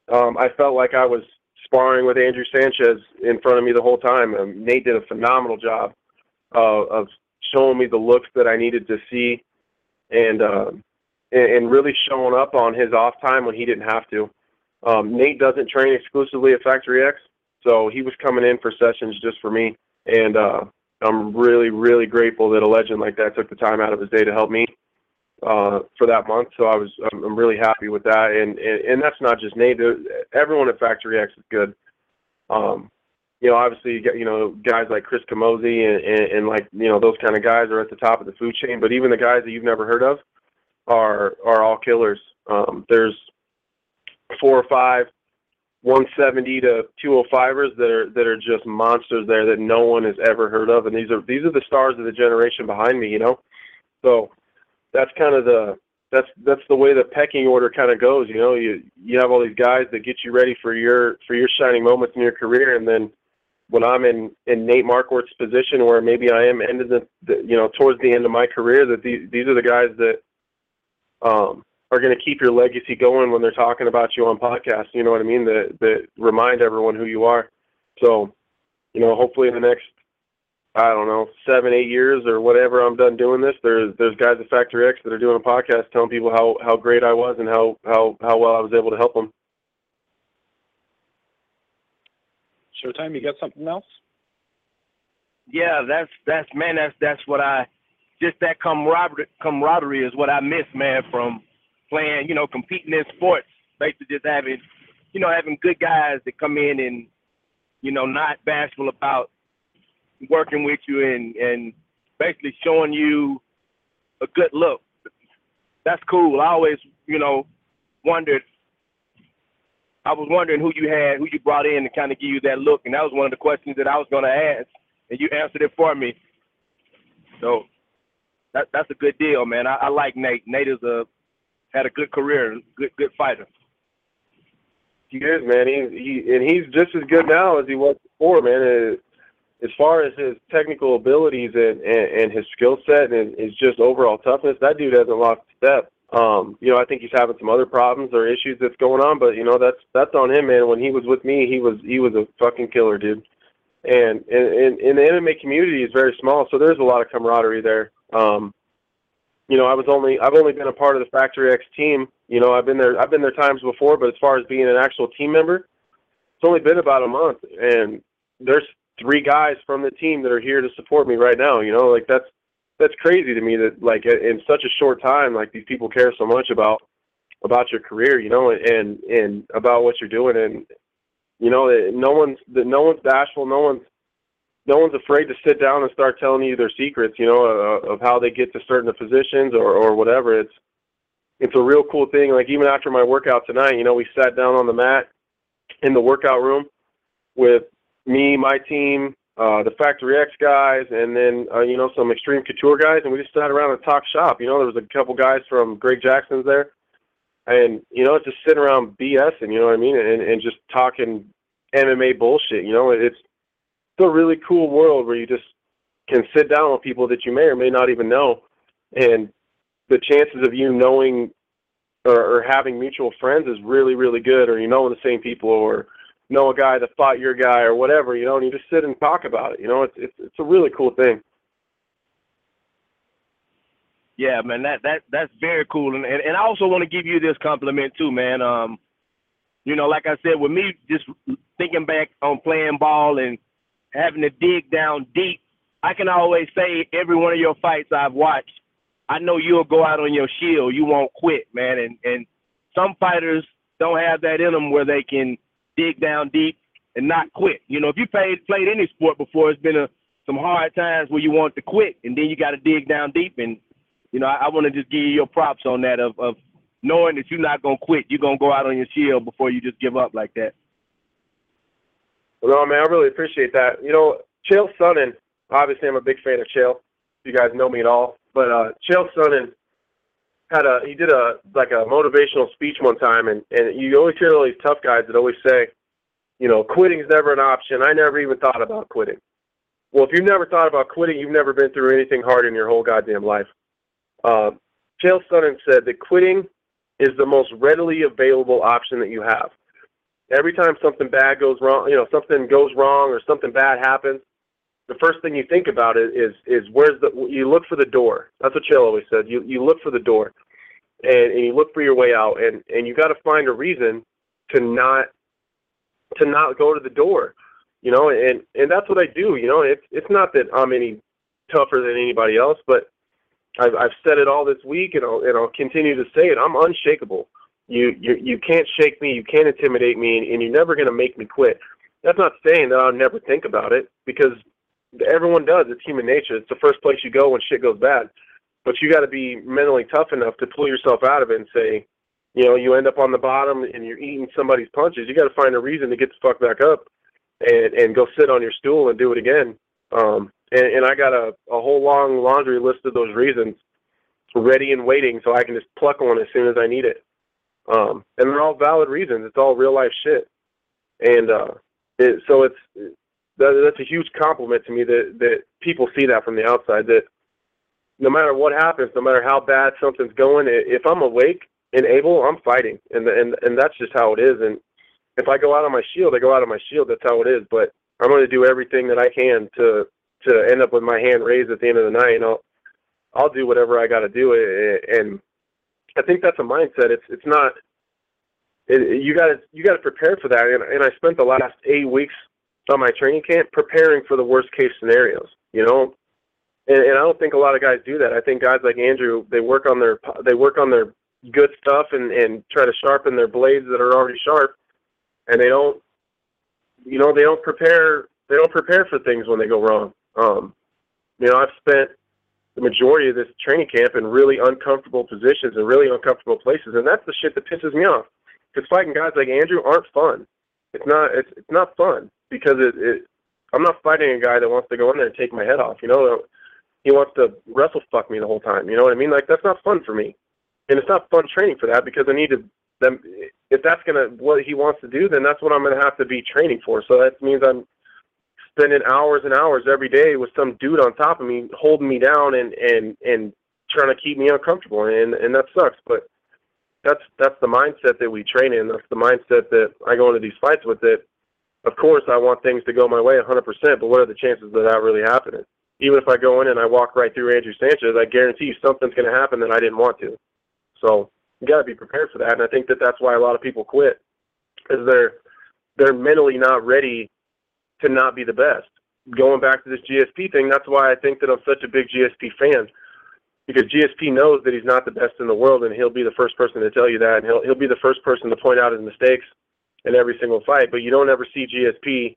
um, I felt like I was sparring with Andrew Sanchez in front of me the whole time. Um, Nate did a phenomenal job uh, of showing me the looks that I needed to see, and, uh, and and really showing up on his off time when he didn't have to. Um, Nate doesn't train exclusively at Factory X, so he was coming in for sessions just for me, and uh, I'm really, really grateful that a legend like that took the time out of his day to help me uh, for that month. So I was, I'm, I'm really happy with that, and, and and that's not just Nate. Everyone at Factory X is good. Um, you know, obviously, you, get, you know, guys like Chris Camozzi and, and, and like you know those kind of guys are at the top of the food chain. But even the guys that you've never heard of are are all killers. Um, there's four or five one seventy to two oh fivers that are that are just monsters there that no one has ever heard of, and these are these are the stars of the generation behind me, you know. So that's kind of the that's that's the way the pecking order kind of goes, you know. You you have all these guys that get you ready for your for your shining moments in your career, and then when I'm in in Nate Marquardt's position, where maybe I am ended the, the you know towards the end of my career, that these these are the guys that um. are going to keep your legacy going when they're talking about you on podcasts, you know what I mean, that, that remind everyone who you are. So, you know, hopefully in the next, I don't know, seven, eight years or whatever I'm done doing this, there's there's guys at Factory X that are doing a podcast telling people how, how great I was and how, how, how well I was able to help them. Showtime, you got something else? Yeah, that's, that's man, that's, that's what I, just that camaraderie, camaraderie is what I miss, man, from playing, you know, competing in sports, basically just having, you know, having good guys that come in and, you know, not bashful about working with you and, and basically showing you a good look. That's cool. I always, you know, wondered, I was wondering who you had, who you brought in to kind of give you that look, and that was one of the questions that I was going to ask, and you answered it for me. So that, that's a good deal, man. I, I like Nate. Nate is a had a good career, good good fighter. He is, man. He, he and he's just as good now as he was before, man. As far as his technical abilities and, and, and his skill set and his just overall toughness, that dude hasn't lost a step. Um, you know, I think he's having some other problems or issues that's going on, but you know, that's that's on him, man. When he was with me, he was he was a fucking killer, dude. And and, and the M M A community is very small, so there's a lot of camaraderie there. Um, You know, I was only I've only been a part of the Factory X team. You know, I've been there I've been there times before, but as far as being an actual team member, it's only been about a month, and there's three guys from the team that are here to support me right now. You know, like that's that's crazy to me that like in such a short time, like these people care so much about about your career, you know, and and about what you're doing, and you know, no one's no one's bashful, no one's No one's afraid to sit down and start telling you their secrets, you know, uh, of how they get to certain positions or, or whatever. It's it's a real cool thing. Like even after my workout tonight, you know, we sat down on the mat in the workout room with me, my team, uh, the Factory X guys, and then, uh, you know, some Extreme Couture guys, and we just sat around and talked shop. You know, there was a couple guys from Greg Jackson's there, and, you know, just sitting around BSing, you know what I mean, and, and just talking M M A bullshit, you know. It's It's a really cool world where you just can sit down with people that you may or may not even know, and the chances of you knowing or, or having mutual friends is really, really good, or you know the same people, or know a guy that fought your guy, or whatever, you know, and you just sit and talk about it. You know, it's it's, it's a really cool thing. Yeah, man, that that that's very cool, and and, and I also want to give you this compliment too, man. Um, you know, like I said, with me just thinking back on playing ball and having to dig down deep, I can always say every one of your fights I've watched, I know you'll go out on your shield. You won't quit, man. And and some fighters don't have that in them where they can dig down deep and not quit. You know, if you played played any sport before, it's been a, some hard times where you want to quit, and then you got to dig down deep. And, you know, I, I want to just give you your props on that of, of knowing that you're not going to quit. You're going to go out on your shield before you just give up like that. Well, no, man, I really appreciate that. You know, Chael Sonnen, obviously I'm a big fan of Chael, if you guys know me at all. But uh, Chael Sonnen had a, he did a, like a motivational speech one time, and, and you always hear all these tough guys that always say, you know, quitting is never an option. I never even thought about quitting. Well, if you've never thought about quitting, you've never been through anything hard in your whole goddamn life. Uh, Chael Sonnen said that quitting is the most readily available option that you have. every time something bad goes wrong, you know, something goes wrong or something bad happens, the first thing you think about is is, is where's the you look for the door. That's what Chael always said. You you look for the door, and, and you look for your way out, and, and you got to find a reason to not to not go to the door, you know. And, and that's what I do. You know, it's it's not that I'm any tougher than anybody else, but I've I've said it all this week, and I'll and I'll continue to say it. I'm unshakable. You you you can't shake me. You can't intimidate me, and, and you're never going to make me quit. That's not saying that I'll never think about it, because everyone does. It's human nature. It's the first place you go when shit goes bad. But you got to be mentally tough enough to pull yourself out of it and say, you know, you end up on the bottom and you're eating somebody's punches. You got to find a reason to get the fuck back up and, and go sit on your stool and do it again. Um, and, and I got a, a whole long laundry list of those reasons ready and waiting, so I can just pluck one as soon as I need it. Um, and they're all valid reasons. It's all real life shit. And uh, it, so it's that, that's a huge compliment to me that, that people see that from the outside, that no matter what happens, no matter how bad something's going, if I'm awake and able, I'm fighting. And, and, and that's just how it is. And if I go out on my shield, I go out on my shield. That's how it is. But I'm going to do everything that I can to to end up with my hand raised at the end of the night. And I'll, I'll do whatever I got to do. And I think that's a mindset. It's it's not. It, you got to you got to prepare for that. And, and I spent the last eight weeks on my training camp preparing for the worst case scenarios. You know, and, and I don't think a lot of guys do that. I think guys like Andrew, they work on their they work on their good stuff and, and try to sharpen their blades that are already sharp, and they don't. You know, they don't prepare. They don't prepare for things when they go wrong. Um, you know, I've spent the majority of this training camp in really uncomfortable positions and really uncomfortable places, and that's the shit that pisses me off. Because fighting guys like Andrew aren't fun. It's not. It's it's not fun because it, it. I'm not fighting a guy that wants to go in there and take my head off. You know, he wants to wrestle fuck me the whole time. You know what I mean? Like, that's not fun for me, and it's not fun training for that, because I need to. Them if that's gonna what he wants to do, then that's what I'm gonna have to be training for. So that means I'm spending hours and hours every day with some dude on top of me, holding me down and and and trying to keep me uncomfortable, and and that sucks. But that's that's the mindset that we train in. That's the mindset that I go into these fights with. It. Of course, I want things to go my way one hundred percent, but what are the chances of that really happening? Even if I go in and I walk right through Andrew Sanchez, I guarantee you something's going to happen that I didn't want to. So you got to be prepared for that, and I think that that's why a lot of people quit, is they're they're mentally not ready to not be the best. Going back to this G S P thing, that's why I think that I'm such a big G S P fan, because G S P knows that he's not the best in the world, and he'll be the first person to tell you that, and he'll he'll be the first person to point out his mistakes in every single fight. But you don't ever see G S P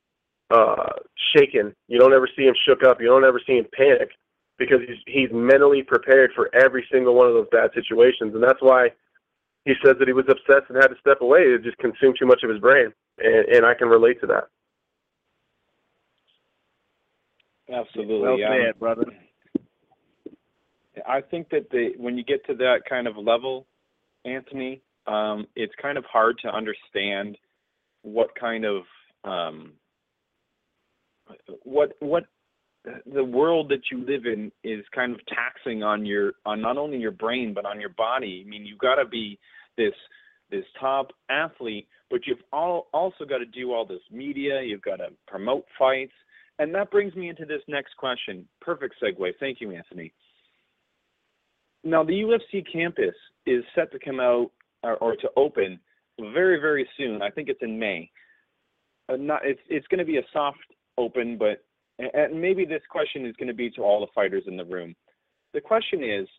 uh, shaken. You don't ever see him shook up. You don't ever see him panic, because he's he's mentally prepared for every single one of those bad situations. And that's why he says that he was obsessed and had to step away. It just consumed too much of his brain, and, and I can relate to that. Absolutely. Well said, um, brother. I think that the when you get to that kind of level, Anthony, um, it's kind of hard to understand what kind of um, what what the world that you live in is kind of taxing on your on not only your brain but on your body. I mean, you've got to be this this top athlete, but you've all also got to do all this media. You've got to promote fights, and that brings me into this next question. Perfect segue. Thank you, Anthony. Now, the U F C campus is set to come out or, or to open very, very soon. I think it's in May. Uh, not, it's it's going to be a soft open, but and maybe this question is going to be to all the fighters in the room. The question is,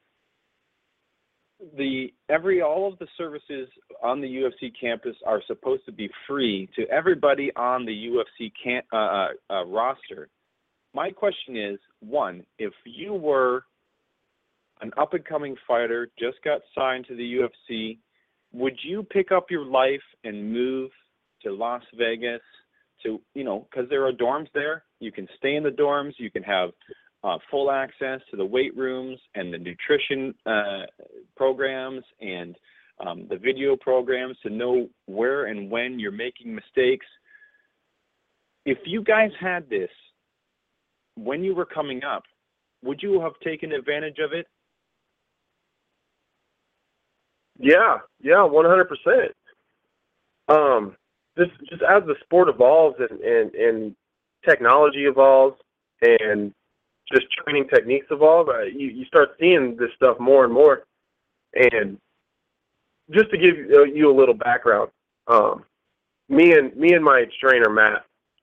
the every all of the services on the U F C campus are supposed to be free to everybody on the U F C can, uh, uh, roster. My question is, one, if you were an up-and-coming fighter, just got signed to the U F C, would you pick up your life and move to Las Vegas to, you know, because there are dorms there. You can stay in the dorms. You can have uh, full access to the weight rooms and the nutrition uh, programs and um, the video programs to know where and when you're making mistakes. If you guys had this when you were coming up, would you have taken advantage of it? Yeah, yeah, one hundred percent. um, just just as the sport evolves and, and, and technology evolves and just training techniques evolve, uh, you, you start seeing this stuff more and more. And just to give you, you a little background, um, me and me and my trainer Matt,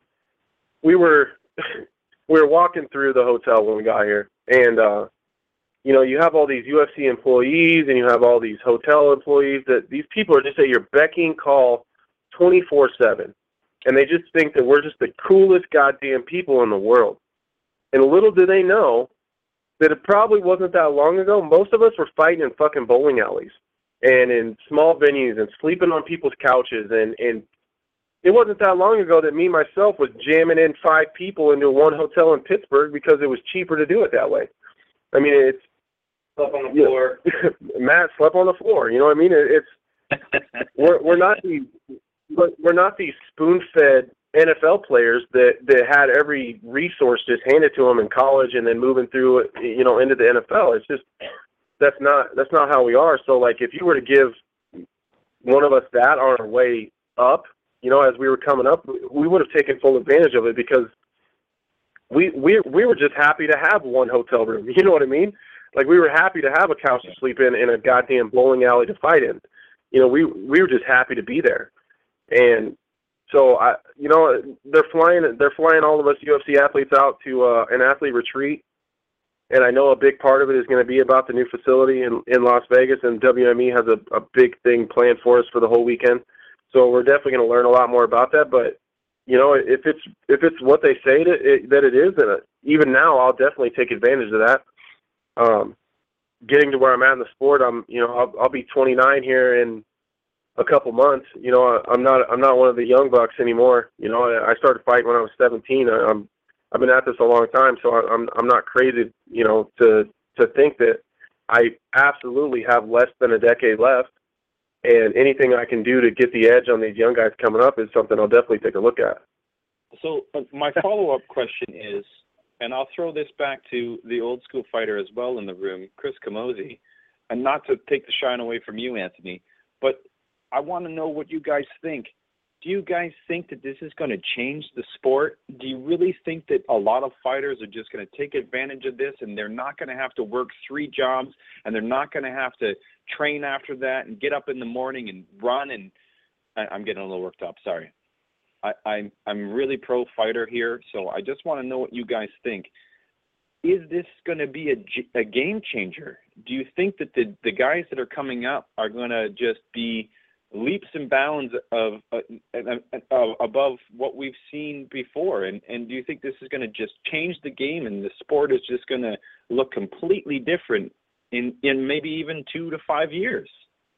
we were we were walking through the hotel when we got here, and uh, you know, you have all these U F C employees and you have all these hotel employees that these people are just at your becking call twenty-four seven, and they just think that we're just the coolest goddamn people in the world. And little do they know that it probably wasn't that long ago. Most of us were fighting in fucking bowling alleys and in small venues and sleeping on people's couches. And, and it wasn't that long ago that me, myself, was jamming in five people into one hotel in Pittsburgh because it was cheaper to do it that way. I mean, it's... Slept on the floor. Know, Matt slept on the floor. You know what I mean? It, it's... we're, we're not these... We're not these spoon-fed N F L players that, that had every resource just handed to them in college and then moving through it, you know, into the N F L. It's just, that's not, that's not how we are. So like, if you were to give one of us that on our way up, you know, as we were coming up, we would have taken full advantage of it because we, we, we were just happy to have one hotel room. You know what I mean? Like, we were happy to have a couch to sleep in and a goddamn bowling alley to fight in. You know, we, we were just happy to be there. And so, I, you know, they're flying, they're flying all of us U F C athletes out to uh, an athlete retreat. And I know a big part of it is going to be about the new facility in, in Las Vegas, and W M E has a, a big thing planned for us for the whole weekend. So we're definitely going to learn a lot more about that. But, you know, if it's if it's what they say to, it, that it is, then even now I'll definitely take advantage of that. Um, getting to where I'm at in the sport, I'm, you know, I'll, I'll be twenty-nine here in a couple months. You know, I'm not I'm not one of the young bucks anymore. You know, I started fighting when I was seventeen. I, I'm I've been at this a long time, so I'm I'm not crazy, you know, to to think that I absolutely have less than a decade left, and anything I can do to get the edge on these young guys coming up is something I'll definitely take a look at. So uh, my follow-up question is, and I'll throw this back to the old school fighter as well in the room, Chris Camozzi, and not to take the shine away from you, Anthony, but I want to know what you guys think. Do you guys think that this is going to change the sport? Do you really think that a lot of fighters are just going to take advantage of this and they're not going to have to work three jobs and they're not going to have to train after that and get up in the morning and run? And I, I'm getting a little worked up. Sorry. I, I'm, I'm really pro fighter here, so I just want to know what you guys think. Is this going to be a, a game changer? Do you think that the, the guys that are coming up are going to just be leaps and bounds of uh, uh, above what we've seen before? And, and do you think this is going to just change the game and the sport is just going to look completely different in, in maybe even two to five years?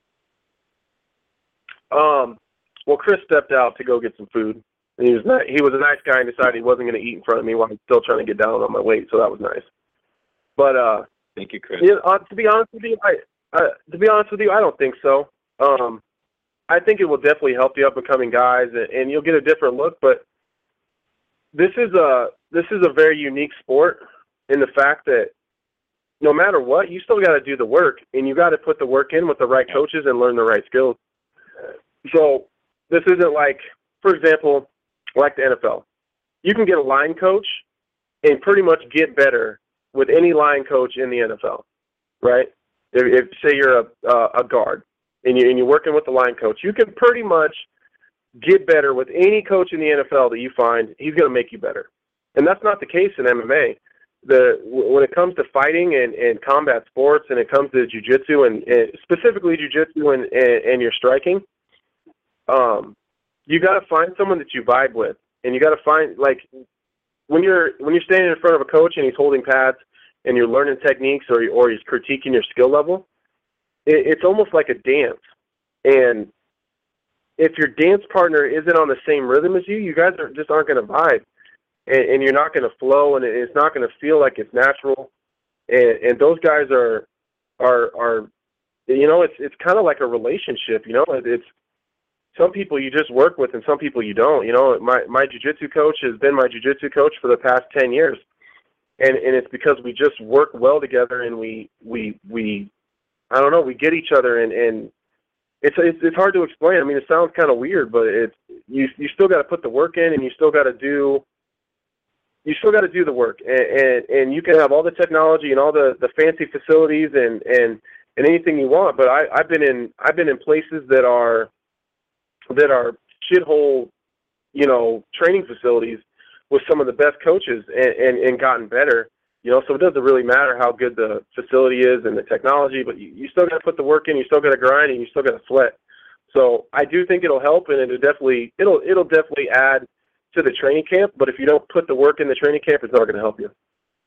Um, well, Chris stepped out to go get some food. And he was not, he was a nice guy and decided he wasn't going to eat in front of me while I'm still trying to get down on my weight, so that was nice. But uh, thank you, Chris. You know, uh, to be honest with you, I uh, to be honest with you, I don't think so. Um, I think it will definitely help the up-and-coming guys, and, and you'll get a different look. But this is a this is a very unique sport in the fact that no matter what, you still got to do the work, and you got to put the work in with the right coaches and learn the right skills. So this isn't like, for example, like the N F L. You can get a line coach and pretty much get better with any line coach in the N F L, right? If, if say you're a uh, a guard. And, you, and you're working with the line coach, you can pretty much get better with any coach in the N F L that you find. He's going to make you better. And that's not the case in M M A. The, when it comes to fighting and, and combat sports, and it comes to jiu-jitsu, and, and specifically jiu-jitsu and, and, and your striking, um, you got to find someone that you vibe with. And you got to find, like, when you're when you're standing in front of a coach and he's holding pads and you're learning techniques or, or he's critiquing your skill level, it's almost like a dance. And if your dance partner isn't on the same rhythm as you, you guys are, just aren't going to vibe. And, and you're not going to flow, and it's not going to feel like it's natural. And, and those guys are, are, are, you know, it's it's kind of like a relationship, you know. It's some people you just work with and some people you don't. You know, my, my jiu-jitsu coach has been my jiu-jitsu coach for the past ten years. And, and it's because we just work well together, and we, we, we, I don't know, we get each other, and, and it's it's it's hard to explain. I mean, it sounds kind of weird, but it's you you still got to put the work in, and you still got to do you still got to do the work, and, and and you can have all the technology and all the, the fancy facilities and, and, and anything you want. But I I've been in I've been in places that are that are shithole, you know, training facilities with some of the best coaches and, and, and gotten better. You know, so it doesn't really matter how good the facility is and the technology, but you, you still got to put the work in, you still got to grind, and you still got to sweat. So I do think it'll help, and it'll definitely it'll it'll definitely add to the training camp. But if you don't put the work in the training camp, it's not going to help you.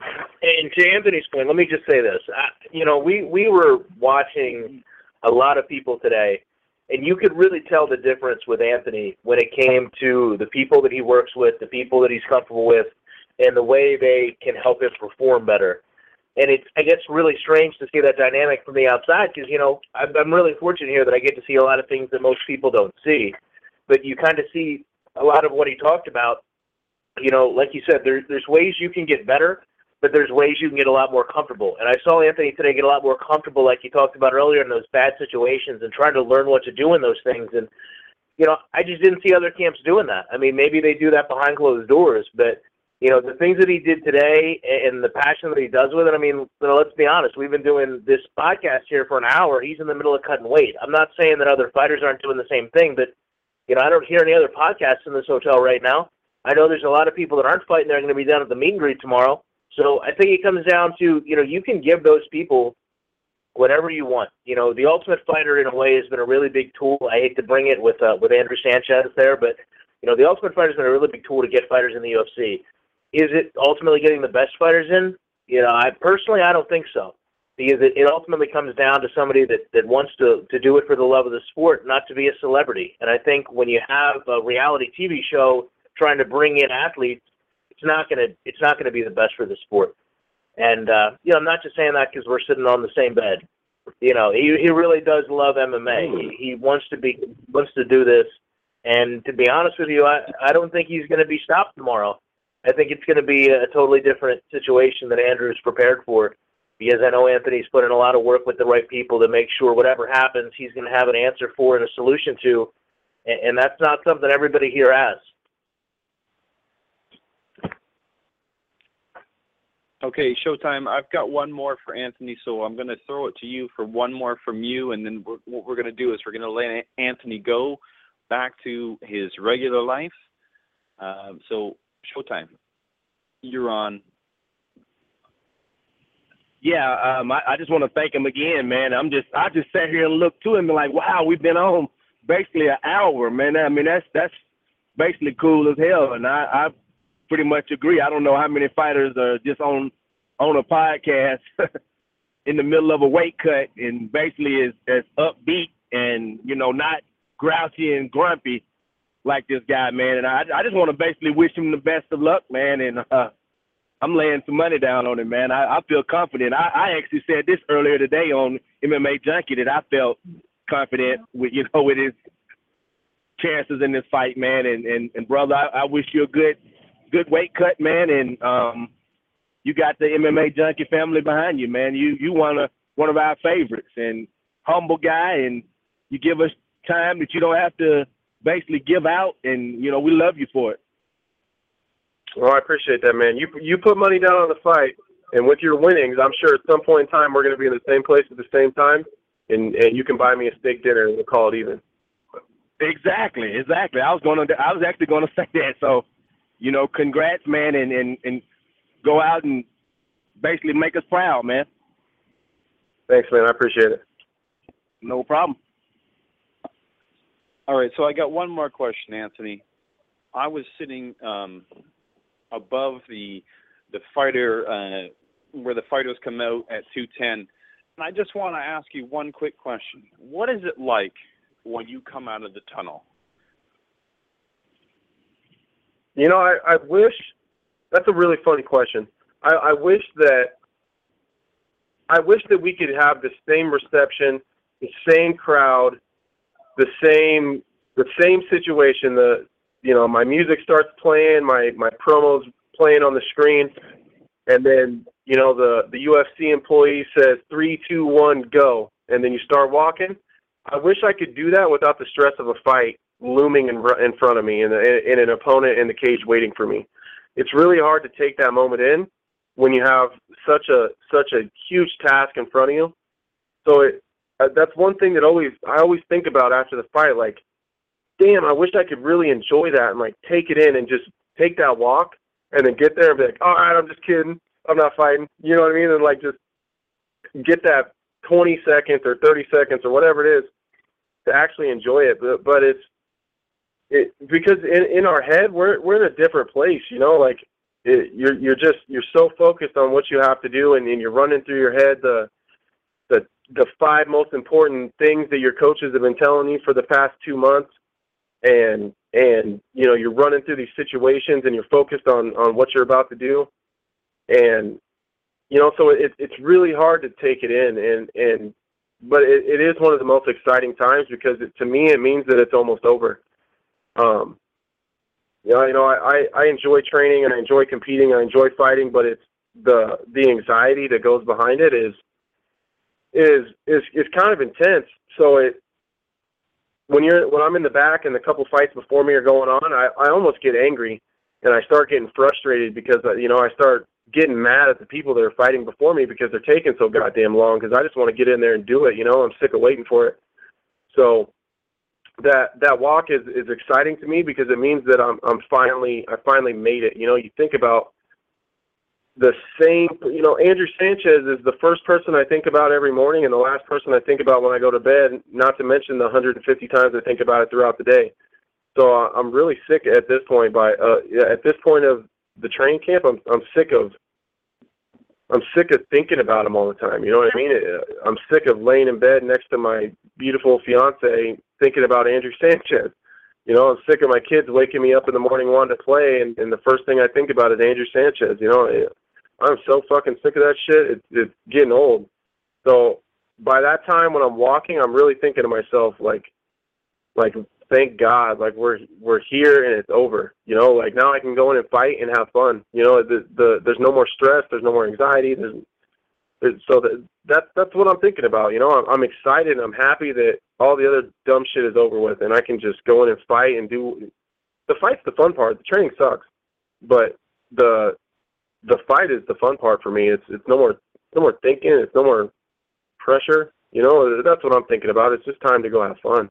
And to Anthony's point, let me just say this. I, you know, we, we were watching a lot of people today, and you could really tell the difference with Anthony when it came to the people that he works with, the people that he's comfortable with, and the way they can help him perform better. And it's, I guess, really strange to see that dynamic from the outside because, you know, I'm, I'm really fortunate here that I get to see a lot of things that most people don't see. But you kind of see a lot of what he talked about. You know, like you said, there, there's ways you can get better, but there's ways you can get a lot more comfortable. And I saw Anthony today get a lot more comfortable, like he talked about earlier, in those bad situations and trying to learn what to do in those things. And, you know, I just didn't see other camps doing that. I mean, maybe they do that behind closed doors, but you know, the things that he did today and the passion that he does with it, I mean, you know, let's be honest. We've been doing this podcast here for an hour. He's in the middle of cutting weight. I'm not saying that other fighters aren't doing the same thing, but, you know, I don't hear any other podcasts in this hotel right now. I know there's a lot of people that aren't fighting. They're going to be down at the meet and greet tomorrow. So I think it comes down to, you know, you can give those people whatever you want. You know, the Ultimate Fighter, in a way, has been a really big tool. I hate to bring it with uh, with Andrew Sanchez there, but, you know, the Ultimate Fighter has been a really big tool to get fighters in the U F C. Is it ultimately getting the best fighters in? You know, I personally, I don't think so. Because it, it ultimately comes down to somebody that, that wants to, to do it for the love of the sport, not to be a celebrity. And I think when you have a reality T V show trying to bring in athletes, it's not gonna it's not gonna be the best for the sport. And uh, you know, I'm not just saying that because we're sitting on the same bed. You know, he he really does love M M A. He, he wants to be wants to do this. And to be honest with you, I I don't think he's going to be stopped tomorrow. I think it's going to be a totally different situation than Andrew's prepared for, because I know Anthony's put in a lot of work with the right people to make sure whatever happens, he's going to have an answer for and a solution to, and, and that's not something everybody here has. Okay, Showtime, I've got one more for Anthony, so I'm going to throw it to you for one more from you, and then we're, what we're going to do is we're going to let Anthony go back to his regular life. Um, so, Showtime, you're on. Yeah, um, I, I just want to thank him again, man. I'm just, I just sat here and looked to him and like, wow, we've been on basically an hour, man. I mean, that's that's basically cool as hell, and I, I pretty much agree. I don't know how many fighters are just on on a podcast in the middle of a weight cut and basically is as upbeat and you know not grouchy and grumpy like this guy, man. And I, I just want to basically wish him the best of luck, man. And uh, I'm laying some money down on him, man. I, I feel confident. I, I actually said this earlier today on M M A Junkie that I felt confident with, you know, with his chances in this fight, man. And, and, and brother, I, I wish you a good, good weight cut, man. And um, you got the M M A Junkie family behind you, man. You, you one of, one of our favorites and humble guy. And you give us time that you don't have to basically give out, and you know we love you for it. Well, I appreciate that, man. You you put money down on the fight, and with your winnings, I'm sure at some point in time we're going to be in the same place at the same time, and and you can buy me a steak dinner and we'll call it even. Exactly, exactly. I was going to, I was actually going to say that. So, you know, congrats, man, and and and go out and basically make us proud, man. Thanks, man. I appreciate it. No problem. All right, so I got one more question, Anthony. I was sitting um, above the the fighter uh, where the fighters come out at two ten, and I just want to ask you one quick question. What is it like when you come out of the tunnel? You know, I, I wish that's a really funny question. I, I wish that I wish that we could have the same reception, the same crowd, the same the same situation. The you know my music starts playing, my my promos playing on the screen, and then you know the the U F C employee says three, two, one, go, and then you start walking. I wish I could do that without the stress of a fight looming in, in front of me and, and an opponent in the cage waiting for me. It's really hard to take that moment in when you have such a such a huge task in front of you. So it, uh, that's one thing that always I always think about after the fight. Like, damn, I wish I could really enjoy that and like take it in and just take that walk and then get there and be like, all right, I'm just kidding, I'm not fighting. You know what I mean? And like just get that twenty seconds or thirty seconds or whatever it is to actually enjoy it. But, but it's it because in, in our head we're we're in a different place. You know, like it, you're you're just you're so focused on what you have to do, and, and you're running through your head the the the five most important things that your coaches have been telling you for the past two months. And, and, you know, you're running through these situations and you're focused on, on what you're about to do. And, you know, so it, it's really hard to take it in. And, and, but it, it is one of the most exciting times because it, to me, it means that it's almost over. Um, you know, you know, I, I enjoy training and I enjoy competing and I enjoy fighting, but it's the, the anxiety that goes behind it is, is, is, is kind of intense. So it, When you're when I'm in the back and the couple fights before me are going on, I, I almost get angry and I start getting frustrated because, you know, I start getting mad at the people that are fighting before me because they're taking so goddamn long because I just want to get in there and do it, you know. I'm sick of waiting for it. So that that walk is, is exciting to me because it means that I'm I'm finally I finally made it. You know, you think about the same, you know, Andrew Sanchez is the first person I think about every morning and the last person I think about when I go to bed, not to mention the one hundred fifty times I think about it throughout the day. So uh, I'm really sick at this point by, uh, at this point of the training camp, I'm, I'm sick of, I'm sick of thinking about him all the time. You know what I mean? I'm sick of laying in bed next to my beautiful fiance thinking about Andrew Sanchez. You know, I'm sick of my kids waking me up in the morning wanting to play, and, and the first thing I think about is Andrew Sanchez. You know, I'm so fucking sick of that shit. It's, it's getting old. So by that time when I'm walking, I'm really thinking to myself, like, like, thank God, like we're we're here and it's over. You know, like now I can go in and fight and have fun. You know, the the there's no more stress, there's no more anxiety. There's, there's so that that's that's what I'm thinking about. You know, I'm, I'm excited and I'm happy that all the other dumb shit is over with and I can just go in and fight and do. The fight's the fun part. The training sucks, but the the fight is the fun part for me. It's it's no more no more thinking. It's no more pressure. You know, that's what I'm thinking about. It's just time to go have fun.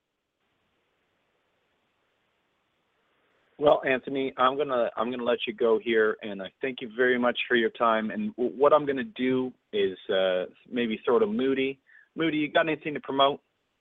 Well, Anthony, I'm gonna I'm gonna let you go here, and I thank you very much for your time. And w- what I'm gonna do is uh, maybe throw to Moody. Moody, you got anything to promote?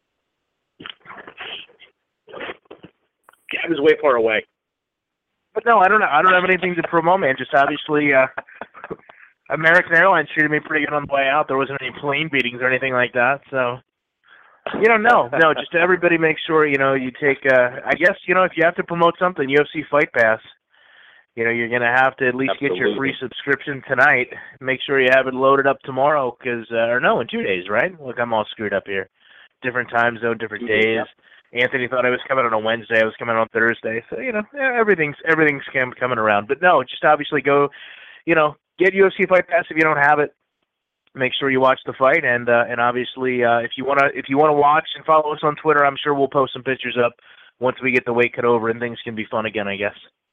Gab is way far away. But no, I don't know. I don't have anything to promote, man. Just obviously, uh, American Airlines treated me pretty good on the way out. There wasn't any plane beatings or anything like that, so. You know, no, no, just everybody make sure, you know, you take, uh, I guess, you know, if you have to promote something, U F C Fight Pass, you know, you're going to have to at least Absolutely. Get your free subscription tonight. Make sure you have it loaded up tomorrow, because, uh, or no, in two days, right? Look, I'm all screwed up here. Different time zone, different days. Yep. Anthony thought I was coming on a Wednesday. I was coming on Thursday. So, you know, yeah, everything's, everything's coming around. But no, just obviously go, you know, get U F C Fight Pass if you don't have it. Make sure you watch the fight, and uh, and obviously, uh, if you wanna if you wanna watch and follow us on Twitter, I'm sure we'll post some pictures up once we get the weight cut over and things can be fun again, I guess.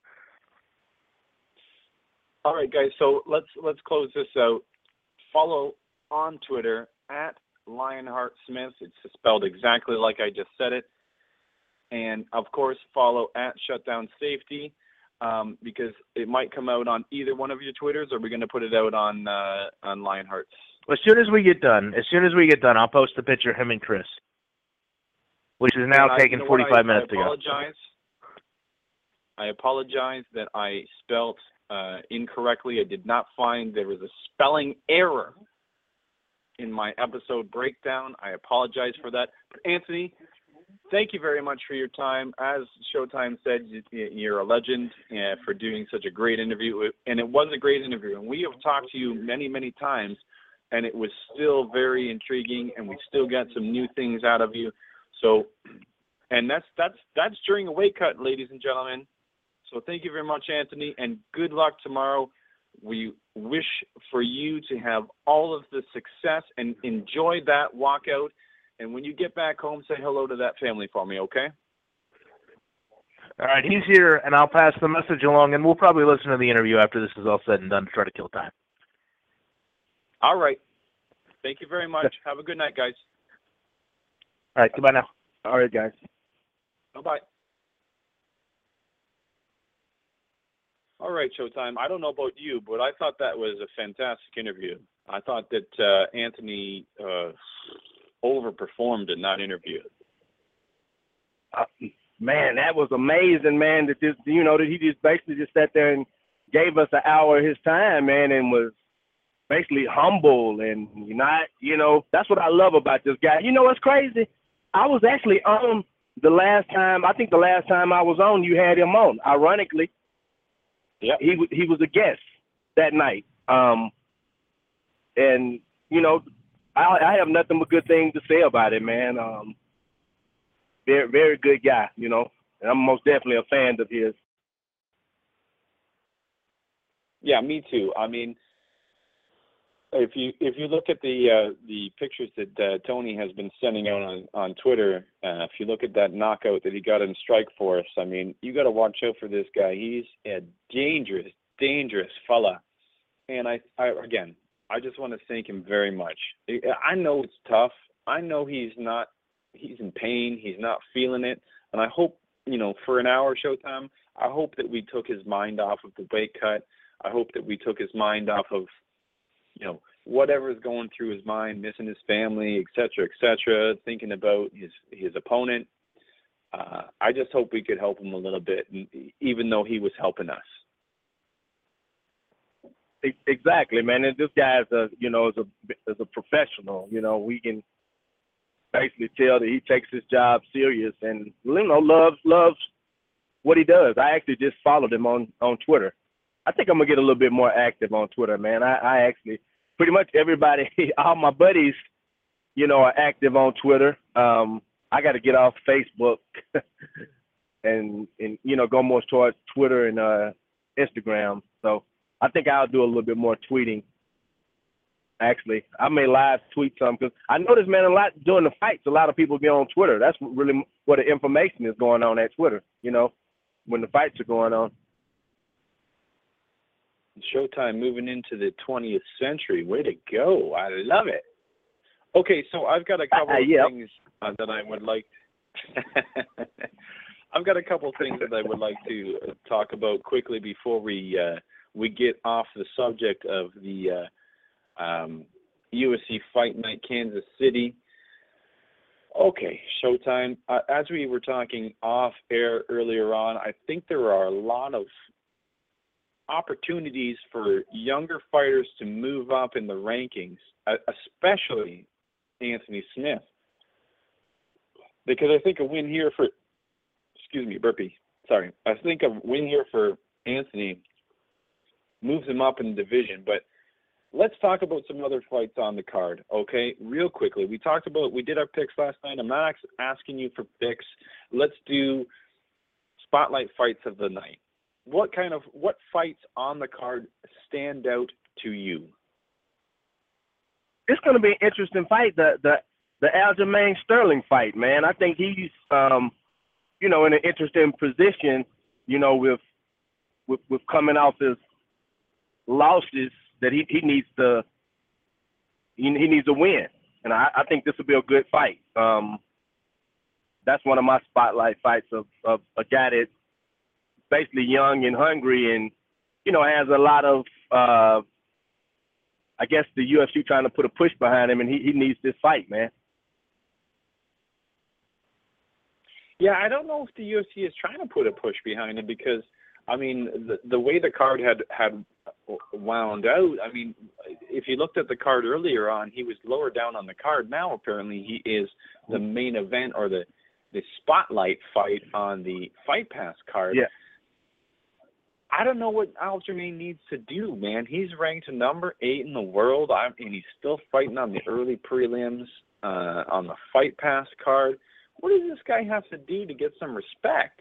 All right, guys. So let's let's close this out. Follow on Twitter at Lionheart Smith. It's spelled exactly like I just said it, and of course, follow at Shutdown Safety. Um, because it might come out on either one of your Twitters, or we're going to put it out on uh, on Lionheart's. As soon as we get done, as soon as we get done, I'll post a picture of him and Chris, which is now taking you know forty-five I, minutes I apologize. to go. I apologize that I spelt uh, incorrectly. I did not find there was a spelling error in my episode breakdown. I apologize for that. But Anthony, thank you very much for your time. As Showtime said, you're a legend uh, for doing such a great interview, and it was a great interview. And we have talked to you many, many times, and it was still very intriguing, and we still got some new things out of you. So, and that's that's that's during a weight cut, ladies and gentlemen. So thank you very much, Anthony, and good luck tomorrow. We wish for you to have all of the success and enjoy that walkout. And when you get back home, say hello to that family for me, okay? All right, he's here, and I'll pass the message along, and we'll probably listen to the interview after this is all said and done to try to kill time. All right. Thank you very much. Have a good night, guys. All right, goodbye now. All right, guys. Bye-bye. All right, Showtime. I don't know about you, but I thought that was a fantastic interview. I thought that uh, Anthony uh, overperformed in that interview. Uh, man, that was amazing, man. That this, you know, that he just basically just sat there and gave us an hour of his time, man, and was basically humble and not, you know, that's what I love about this guy. You know what's crazy? I was actually on the last time, I think the last time I was on, you had him on. Ironically, yeah, he he was a guest that night. Um, and, you know, I, I have nothing but good things to say about it, man. Um, very, very good guy, you know, and I'm most definitely a fan of his. Yeah, me too. I mean, if you if you look at the uh, the pictures that uh, Tony has been sending out on on Twitter, uh, if you look at that knockout that he got in Strikeforce, I mean, you got to watch out for this guy. He's a dangerous, dangerous fella. And I, I again, I just want to thank him very much. I know it's tough. I know he's not. He's in pain. He's not feeling it. And I hope, you know, for an hour Showtime, I hope that we took his mind off of the weight cut. I hope that we took his mind off of, you know, whatever is going through his mind, missing his family, et cetera, et cetera, thinking about his, his opponent. Uh, I just hope we could help him a little bit, even though he was helping us. Exactly, man. And this guy is a, you know, is a, is a professional. You know, we can basically tell that he takes his job serious and, you know, loves, loves what he does. I actually just followed him on, on Twitter. I think I'm going to get a little bit more active on Twitter, man. I, I actually, pretty much everybody, all my buddies, you know, are active on Twitter. Um, I got to get off Facebook and, and, you know, go more towards Twitter and uh, Instagram. So I think I'll do a little bit more tweeting. Actually, I may live tweet some because I noticed, man, a lot during the fights, a lot of people be on Twitter. That's really where the information is going on at Twitter, you know, when the fights are going on. Showtime moving into the twentieth century. Way to go. I love it. Okay, so I've got a couple of yep. things uh, that I would like I've got a couple of things that I would like to uh, talk about quickly before we uh, we get off the subject of the uh, um, U F C Fight Night Kansas City. Okay, Showtime. Uh, as we were talking off air earlier on, I think there are a lot of opportunities for younger fighters to move up in the rankings, especially Anthony Smith. Because I think a win here for, excuse me, burpee, sorry. I think a win here for Anthony moves him up in the division. But let's talk about some other fights on the card, okay? Real quickly. We talked about, we did our picks last night. I'm not asking you for picks. Let's do spotlight fights of the night. What kind of, what fights on the card stand out to you? It's going to be an interesting fight, the the the Aljamain Sterling fight, man. I think he's, um, you know, in an interesting position, you know, with with, with coming off his losses that he, he needs to he, he needs to win, and I, I think this will be a good fight. Um, that's one of my spotlight fights of, of a guy that's basically young and hungry, and you know has a lot of, uh, I guess the U F C trying to put a push behind him, and he, he needs this fight, man. Yeah, I don't know if the U F C is trying to put a push behind him because, I mean, the the way the card had had wound out. I mean, if you looked at the card earlier on, he was lower down on the card. Now apparently he is the main event or the the spotlight fight on the Fight Pass card. Yeah. I don't know what Aljamain needs to do, man. He's ranked number eight in the world, I, and he's still fighting on the early prelims uh, on the Fight Pass card. What does this guy have to do to get some respect?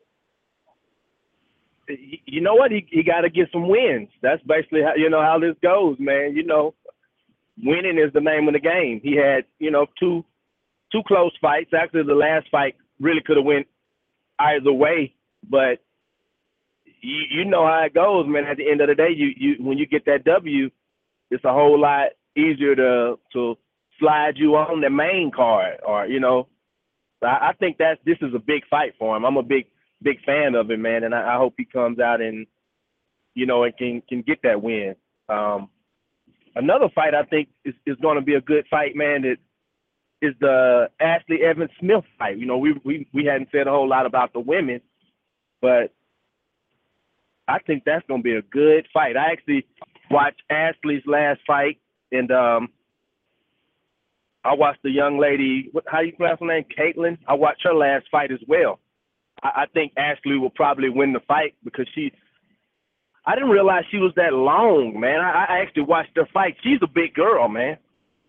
You know what? He he got to get some wins. That's basically how, you know, how this goes, man. You know, winning is the name of the game. He had, you know, two two close fights. Actually, the last fight really could have went either way, but you, you know how it goes, man. At the end of the day, you, you when you get that W, it's a whole lot easier to to slide you on the main card, or you know. I, I think that this is a big fight for him. I'm a big big fan of him, man, and I, I hope he comes out and you know and can can get that win. Um, another fight I think is, is going to be a good fight, man. That is the Ashley Evans Smith fight. You know, we we we hadn't said a whole lot about the women, but I think that's going to be a good fight. I actually watched Ashley's last fight, and um, I watched the young lady, what, how do you pronounce her name, Caitlin? I watched her last fight as well. I, I think Ashley will probably win the fight because she – I didn't realize she was that long, man. I, I actually watched her fight. She's a big girl, man.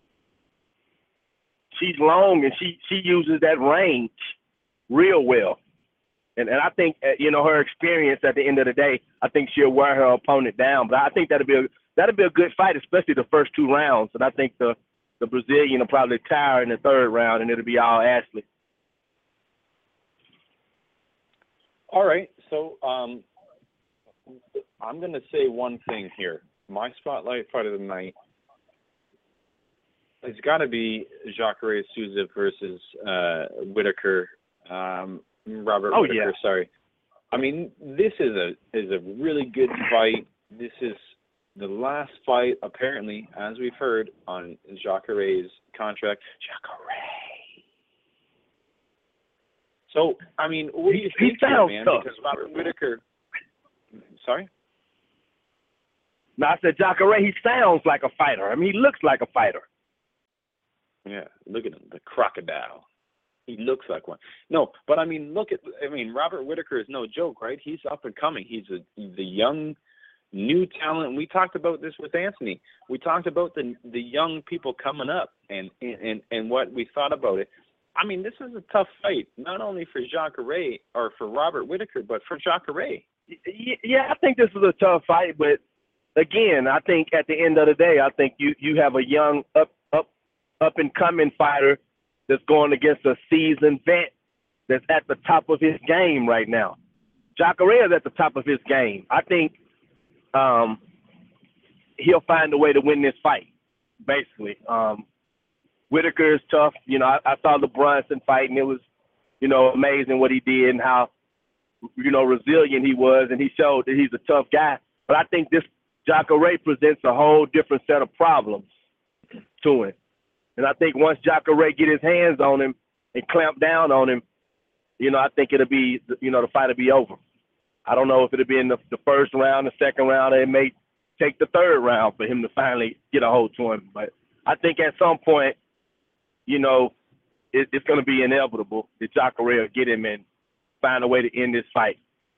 She's long, and she, she uses that range real well. And and I think, uh, you know, her experience at the end of the day, I think she'll wear her opponent down. But I think that'll be a, that'll be a good fight, especially the first two rounds. And I think the, the Brazilian will probably tire in the third round, and it'll be all Ashley. All right. So um, I'm going to say one thing here. My spotlight fight of the night, it's got to be Jacare Souza versus uh, Whitaker. Um, Robert oh, Whitaker, yeah. sorry. I mean, this is a is a really good fight. This is the last fight, apparently, as we've heard, on Jacare's contract. Jacare. So, I mean, what do you he, think, he here, man? tough. Because Robert Whitaker. Sorry. No, I said Jacare. He sounds like a fighter. I mean, he looks like a fighter. Yeah, look at him, the crocodile. He looks like one. No, but I mean, look at, I mean, Robert Whitaker is no joke, right? He's up and coming. He's a, the young, new talent. We talked about this with Anthony. We talked about the the young people coming up and, and, and what we thought about it. I mean, this is a tough fight, not only for Jacare or for Robert Whitaker, but for Jacare. Yeah, I think this is a tough fight, but again, I think at the end of the day, I think you, you have a young, up, up, up and coming fighter that's going against a seasoned vet that's at the top of his game right now. Jacare is at the top of his game. I think um, he'll find a way to win this fight, basically. Um, Whitaker is tough. You know, I, I saw the Brunson fight, and it was, you know, amazing what he did and how, you know, resilient he was, and he showed that he's a tough guy. But I think this Jacare presents a whole different set of problems to him. And I think once Jacare get his hands on him and clamp down on him, you know, I think it'll be, you know, the fight will be over. I don't know if it'll be in the, the first round, the second round, or it may take the third round for him to finally get a hold to him. But I think at some point, you know, it, it's going to be inevitable that Jacare will get him and find a way to end this fight.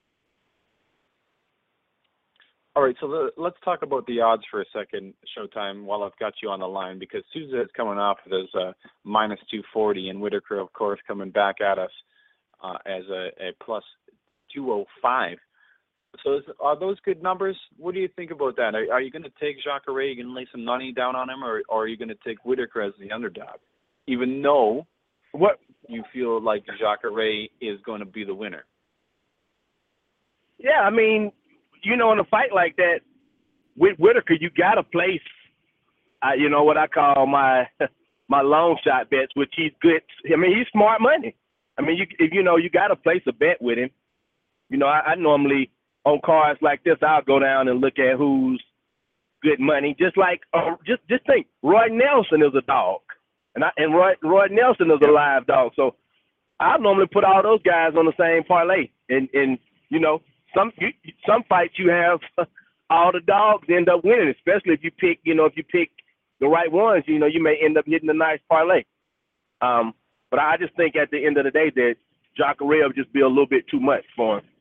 All right, so the, let's talk about the odds for a second, Showtime, while I've got you on the line, because Souza is coming off of those uh, minus two forty, and Whitaker, of course, coming back at us uh, as a, a plus two oh five. So is, are those good numbers? What do you think about that? Are, are you going to take Jacare, are you going to lay some money down on him, or, or are you going to take Whitaker as the underdog, even though what you feel like Jacare is going to be the winner? Yeah, I mean, you know, in a fight like that, with Whitaker, you got to place, uh, you know, what I call my my long shot bets, which he's good. I mean, he's smart money. I mean, you you know, you got to place a bet with him. You know, I, I normally, on cards like this, I'll go down and look at who's good money. Just like, uh, just just think, Roy Nelson is a dog, and I, and Roy Roy Nelson is a live dog. So I normally put all those guys on the same parlay, and and you know. Some you, some fights you have all the dogs end up winning, especially if you pick, you know, if you pick the right ones, you know, you may end up hitting a nice parlay. Um, but I just think at the end of the day that Jacare will just be a little bit too much for him.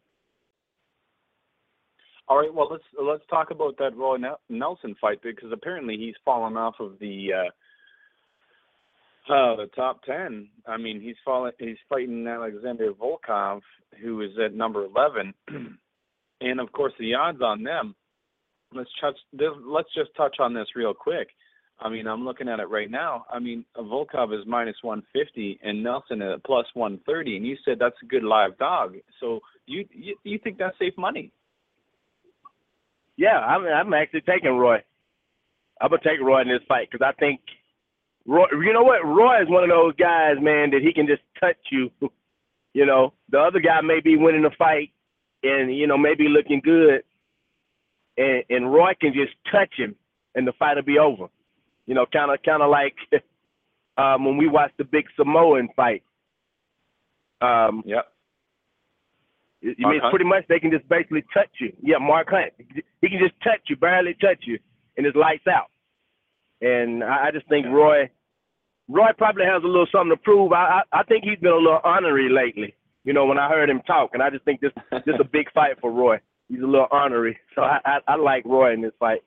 All right, well, let's let's talk about that Roy Nelson fight, because apparently he's fallen off of the uh, uh, the top ten. I mean, he's fallen. He's fighting Alexander Volkov, who is at number eleven. And, of course, the odds on them, let's touch, let's just touch on this real quick. I mean, I'm looking at it right now. I mean, Volkov is minus one fifty and Nelson at plus one thirty, and you said that's a good live dog. So you you, you think that's safe money? Yeah, I'm, I'm actually taking Roy. I'm going to take Roy in this fight because I think Roy, you know what? Roy is one of those guys, man, that he can just touch you. You know, the other guy may be winning the fight and, you know, maybe looking good, and, and Roy can just touch him and the fight will be over. You know, kind of kind of like um, when we watched the big Samoan fight. Um, yep. You mean pretty much they can just basically touch you. Yeah, Mark Hunt. He can just touch you, barely touch you, and it's lights out. And I, I just think Roy, Roy probably has a little something to prove. I, I I think he's been a little ornery lately. You know, when I heard him talk, and I just think this this a big fight for Roy. He's a little ornery, so I, I I like Roy in this fight.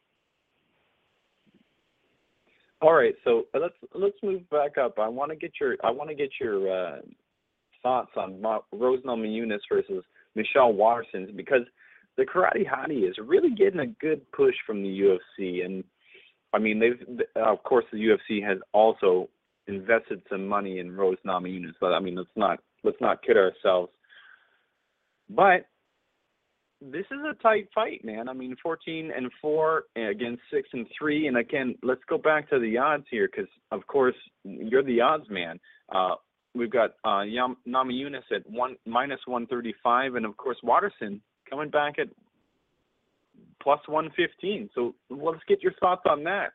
All right, so let's let's move back up. I want to get your I want to get your uh, thoughts on Ma- Rose Namajunas versus Michelle Waterson, because the Karate Hottie is really getting a good push from the U F C, and I mean they've of course the U F C has also invested some money in Rose Namajunas, but I mean let's not let's not kid ourselves. But this is a tight fight, man. I mean, fourteen and four against six and three. And again, let's go back to the odds here, because of course you're the odds man. Uh, we've got uh, Yam- Namajunas at one minus one thirty five, and of course Waterson coming back at plus one fifteen. So let's get your thoughts on that.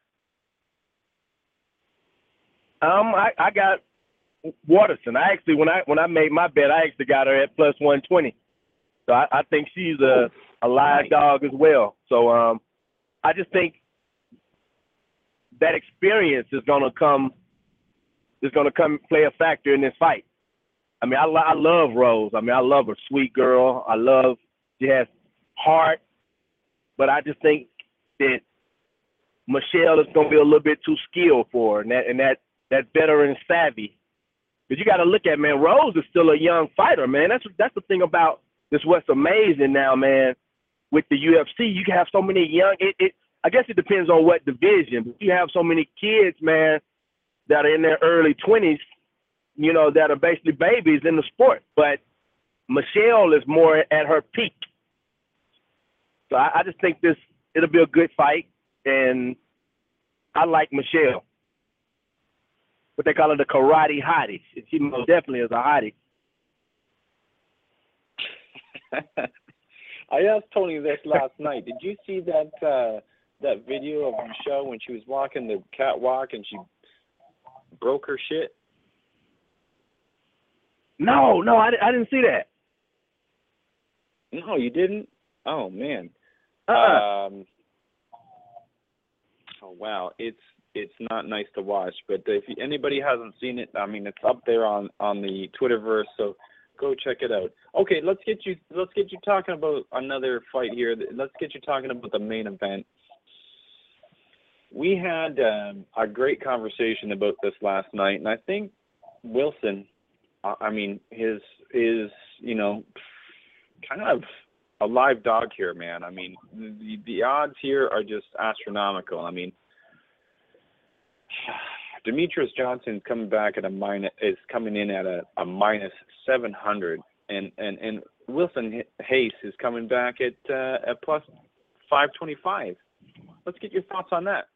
Um, I, I got Waterson. I actually when I when I made my bet, I actually got her at plus one twenty. So I, I think she's a, a live nice. dog as well. So um, I just think that experience is going to come is going to come play a factor in this fight. I mean, I, I love Rose. I mean, I love her, sweet girl. I love she has heart, but I just think that Michelle is going to be a little bit too skilled for her, and that and that that veteran savvy. Because you got to look at, man, Rose is still a young fighter, man. That's that's the thing about. This what's amazing now, man, with the U F C. You can have so many young, it, it, I guess it depends on what division, but you have so many kids, man, that are in their early twenties, you know, that are basically babies in the sport. But Michelle is more at her peak. So I, I just think this, it'll be a good fight, and I like Michelle. What they call her, the Karate Hottie. She most definitely is a hottie. I asked Tony this last night. Did you see that uh, that video of Michelle when she was walking the catwalk and she broke her shit? No, no, I, I didn't see that. No, you didn't? Oh, man. Uh-uh. Um, oh, wow. It's it's not nice to watch. But if anybody hasn't seen it, I mean, it's up there on, on the Twitterverse, so go check it out. Okay, let's get you let's get you talking about another fight here. Let's get you talking about the main event. We had um, a great conversation about this last night, and I think Wilson, uh, I mean, his is you know kind of a live dog here, man. I mean, the, the odds here are just astronomical. I mean, Demetrius Johnson coming back at a minus is coming in at a, a minus seven hundred, and, and, and Wilson Hayes is coming back at uh, at plus five twenty five. Let's get your thoughts on that.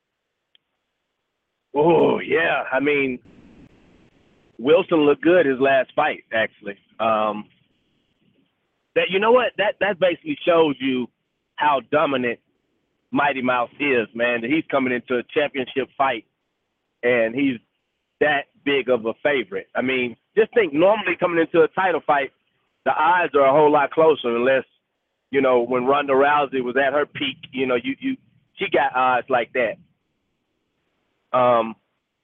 Oh yeah, I mean, Wilson looked good his last fight actually. Um, that you know what that that basically shows you how dominant Mighty Mouse is, man. That he's coming into a championship fight. And he's that big of a favorite. I mean, just think normally coming into a title fight, the odds are a whole lot closer unless, you know, when Ronda Rousey was at her peak, you know, you, you she got odds like that. Um,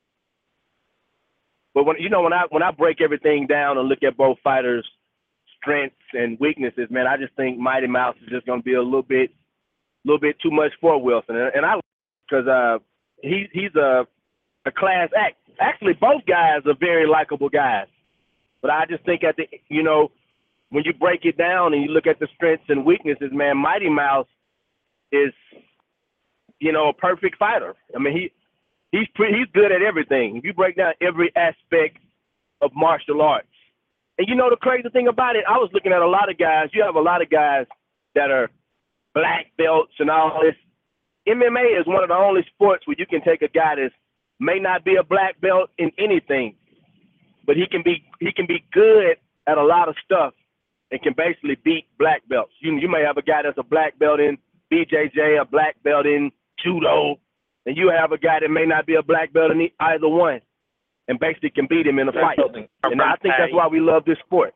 but when you know when I when I break everything down and look at both fighters' strengths and weaknesses, man, I just think Mighty Mouse is just going to be a little bit, little bit too much for Wilson, and, and I because uh, he he's a a class act. Actually, both guys are very likable guys. But I just think at the, you know, when you break it down and you look at the strengths and weaknesses, man, Mighty Mouse is, you know, a perfect fighter. I mean, he He's pretty, he's good at everything. If you break down every aspect of martial arts. And you know the crazy thing about it, I was looking at a lot of guys. You have a lot of guys that are black belts and all this. M M A is one of the only sports where you can take a guy that may not be a black belt in anything, but he can be he can be good at a lot of stuff and can basically beat black belts. You you may have a guy that's a black belt in B J J, a black belt in judo, and you have a guy that may not be a black belt in either one, and basically can beat him in a fight. And I think that's why we love this sport.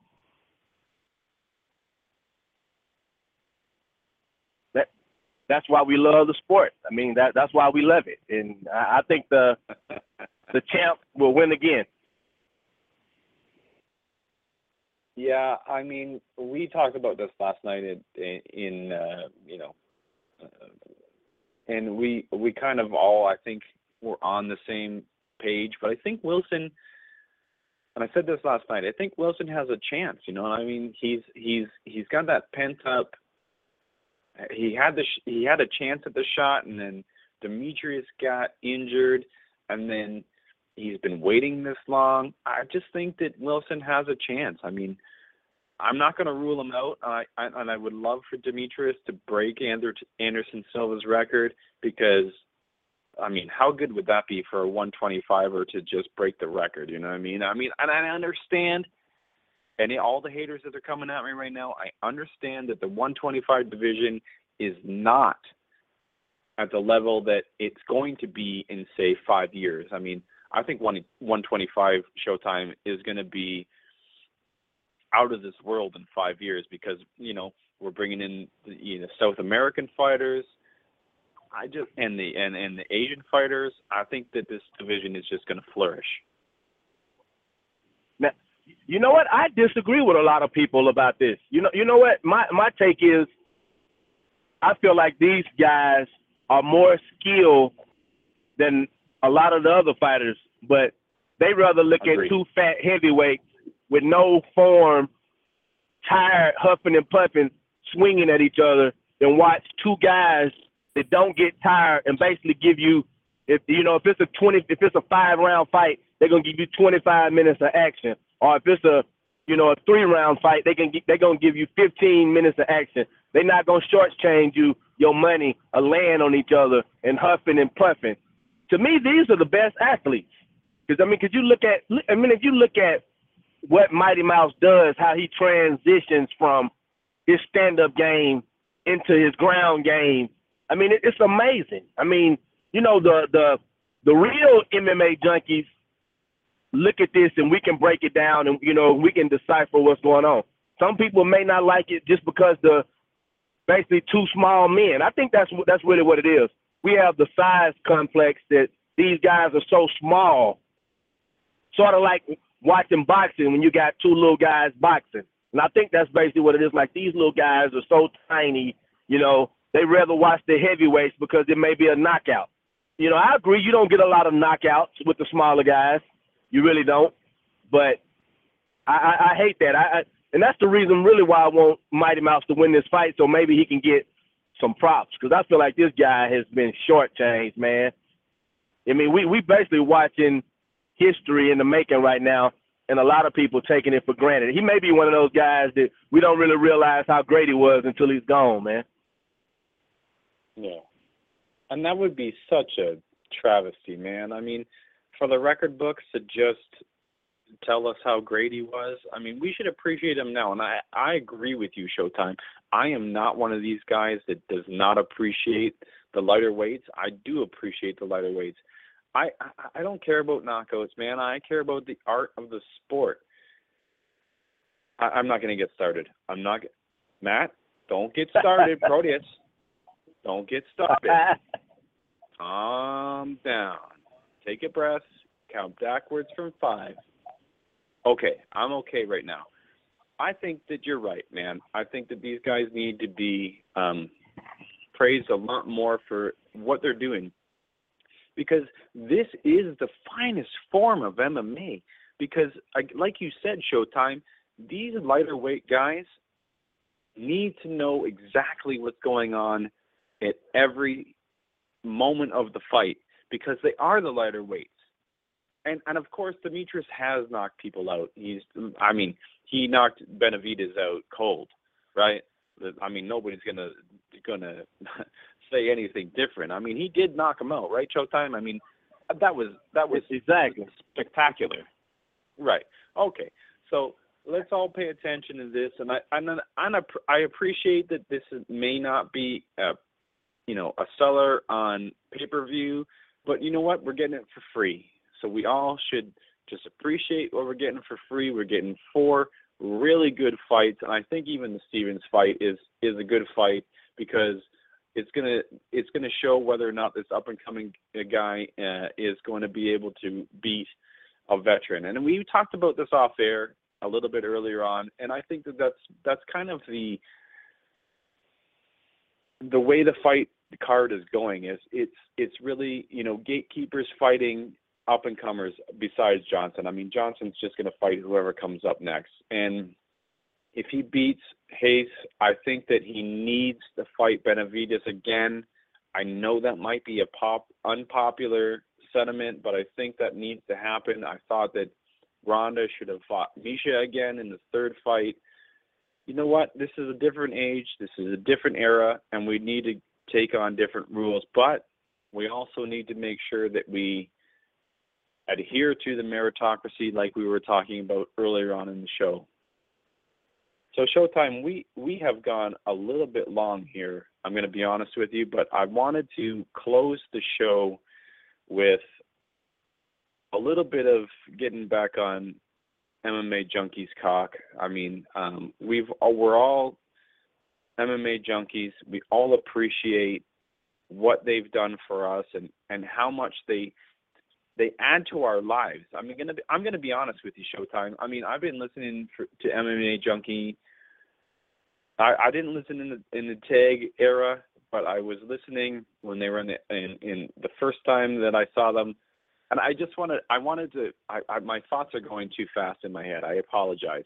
That that's why we love the sport. I mean, that that's why we love it. And I, I think the the champ will win again. Yeah, I mean, we talked about this last night in, in uh, you know, uh, and we we kind of all, I think, were on the same page. But I think Wilson, and I said this last night, I think Wilson has a chance. You know, I mean, he's he's he's got that pent up. He had the sh- he had a chance at the shot, and then Demetrius got injured, and then he's been waiting this long. I just think that Wilson has a chance. I mean, I'm not going to rule him out, I, I, and I would love for Demetrius to break Ander, Anderson Silva's record because, I mean, how good would that be for a one twenty-five-er to just break the record? You know what I mean? I mean, and I understand, and all the haters that are coming at me right now, I understand that the one twenty-five division is not at the level that it's going to be in, say, five years. I mean, I think one one twenty-five Showtime is going to be out of this world in five years because, you know, we're bringing in the, you know, South American fighters. I just and the and, and the Asian fighters. I think that this division is just going to flourish. Now, you know what? I disagree with a lot of people about this. You know, you know what? My my take is, I feel like these guys are more skilled than a lot of the other fighters, but they rather look Agreed. at two fat heavyweights with no form, tired, huffing and puffing, swinging at each other, than watch two guys that don't get tired and basically give you, if you know, if it's a twenty, if it's a five round fight, they're gonna give you twenty-five minutes of action, or if it's a, you know, a three round fight, they can they're gonna give you fifteen minutes of action. They're not gonna shortchange you your money or land on each other and huffing and puffing. To me, these are the best athletes. Because, I mean, because you look at, I mean, if you look at what Mighty Mouse does, how he transitions from his stand-up game into his ground game, I mean, it, it's amazing. I mean, you know, the, the, the real M M A junkies look at this and we can break it down and, you know, we can decipher what's going on. Some people may not like it just because the basically two small men. I think that's that's really what it is. We have the size complex that these guys are so small, sort of like watching boxing when you got two little guys boxing. And I think that's basically what it is. Like, these little guys are so tiny, you know, they rather watch the heavyweights because it may be a knockout. You know, I agree, you don't get a lot of knockouts with the smaller guys. You really don't. But I, I, I hate that. I, I and that's the reason really why I want Mighty Mouse to win this fight, so maybe he can get some props, because I feel like this guy has been shortchanged, man. I mean, we we basically watching history in the making right now, and a lot of people taking it for granted. He may be one of those guys that we don't really realize how great he was until he's gone, man. Yeah. And that would be such a travesty, man. I mean, for the record books to just tell us how great he was, I mean, we should appreciate him now. And I, I agree with you, Showtime. I am not one of these guys that does not appreciate the lighter weights. I do appreciate the lighter weights. I, I, I don't care about knockouts, man. I care about the art of the sport. I, I'm not going to get started. I'm not – Matt, don't get started, Proteus. Don't get started. Calm down. Take a breath. Count backwards from five. Okay, I'm okay right now. I think that you're right, man. I think that these guys need to be um, praised a lot more for what they're doing, because this is the finest form of M M A. Because, like you said, Showtime, these lighter weight guys need to know exactly what's going on at every moment of the fight, because they are the lighter weights. And and of course, Demetrius has knocked people out. He's, I mean, he knocked Benavidez out cold, right? I mean, nobody's gonna gonna say anything different. I mean, he did knock him out, right, Showtime? I mean, that was that was exactly spectacular, right? Okay, so let's all pay attention to this, and I and I, I appreciate that this may not be a, you know, a seller on pay-per-view, but you know what? We're getting it for free. So we all should just appreciate what we're getting for free. We're getting four really good fights, and I think even the Stevens fight is is a good fight because it's gonna it's gonna show whether or not this up and coming guy uh, is going to be able to beat a veteran. And we talked about this off air a little bit earlier on, and I think that that's that's kind of the the way the fight card is going. Is it's it's really, you know, gatekeepers fighting up-and-comers besides Johnson. I mean, Johnson's just going to fight whoever comes up next. And if he beats Hayes, I think that he needs to fight Benavidez again. I know that might be a pop unpopular sentiment, but I think that needs to happen. I thought that Ronda should have fought Misha again in the third fight. You know what? This is a different age. This is a different era, and we need to take on different rules. But we also need to make sure that we adhere to the meritocracy like we were talking about earlier on in the show. So Showtime, we, we have gone a little bit long here, I'm going to be honest with you, but I wanted to close the show with a little bit of getting back on M M A Junkies cock. I mean, um, we've we're all M M A junkies. We all appreciate what they've done for us and, and how much they they add to our lives. I'm gonna be, I'm gonna be honest with you, Showtime. I mean, I've been listening for, to M M A Junkie. I, I didn't listen in the in the tag era, but I was listening when they were in the in, in the first time that I saw them, and I just wanted I wanted to. I, I, my thoughts are going too fast in my head. I apologize.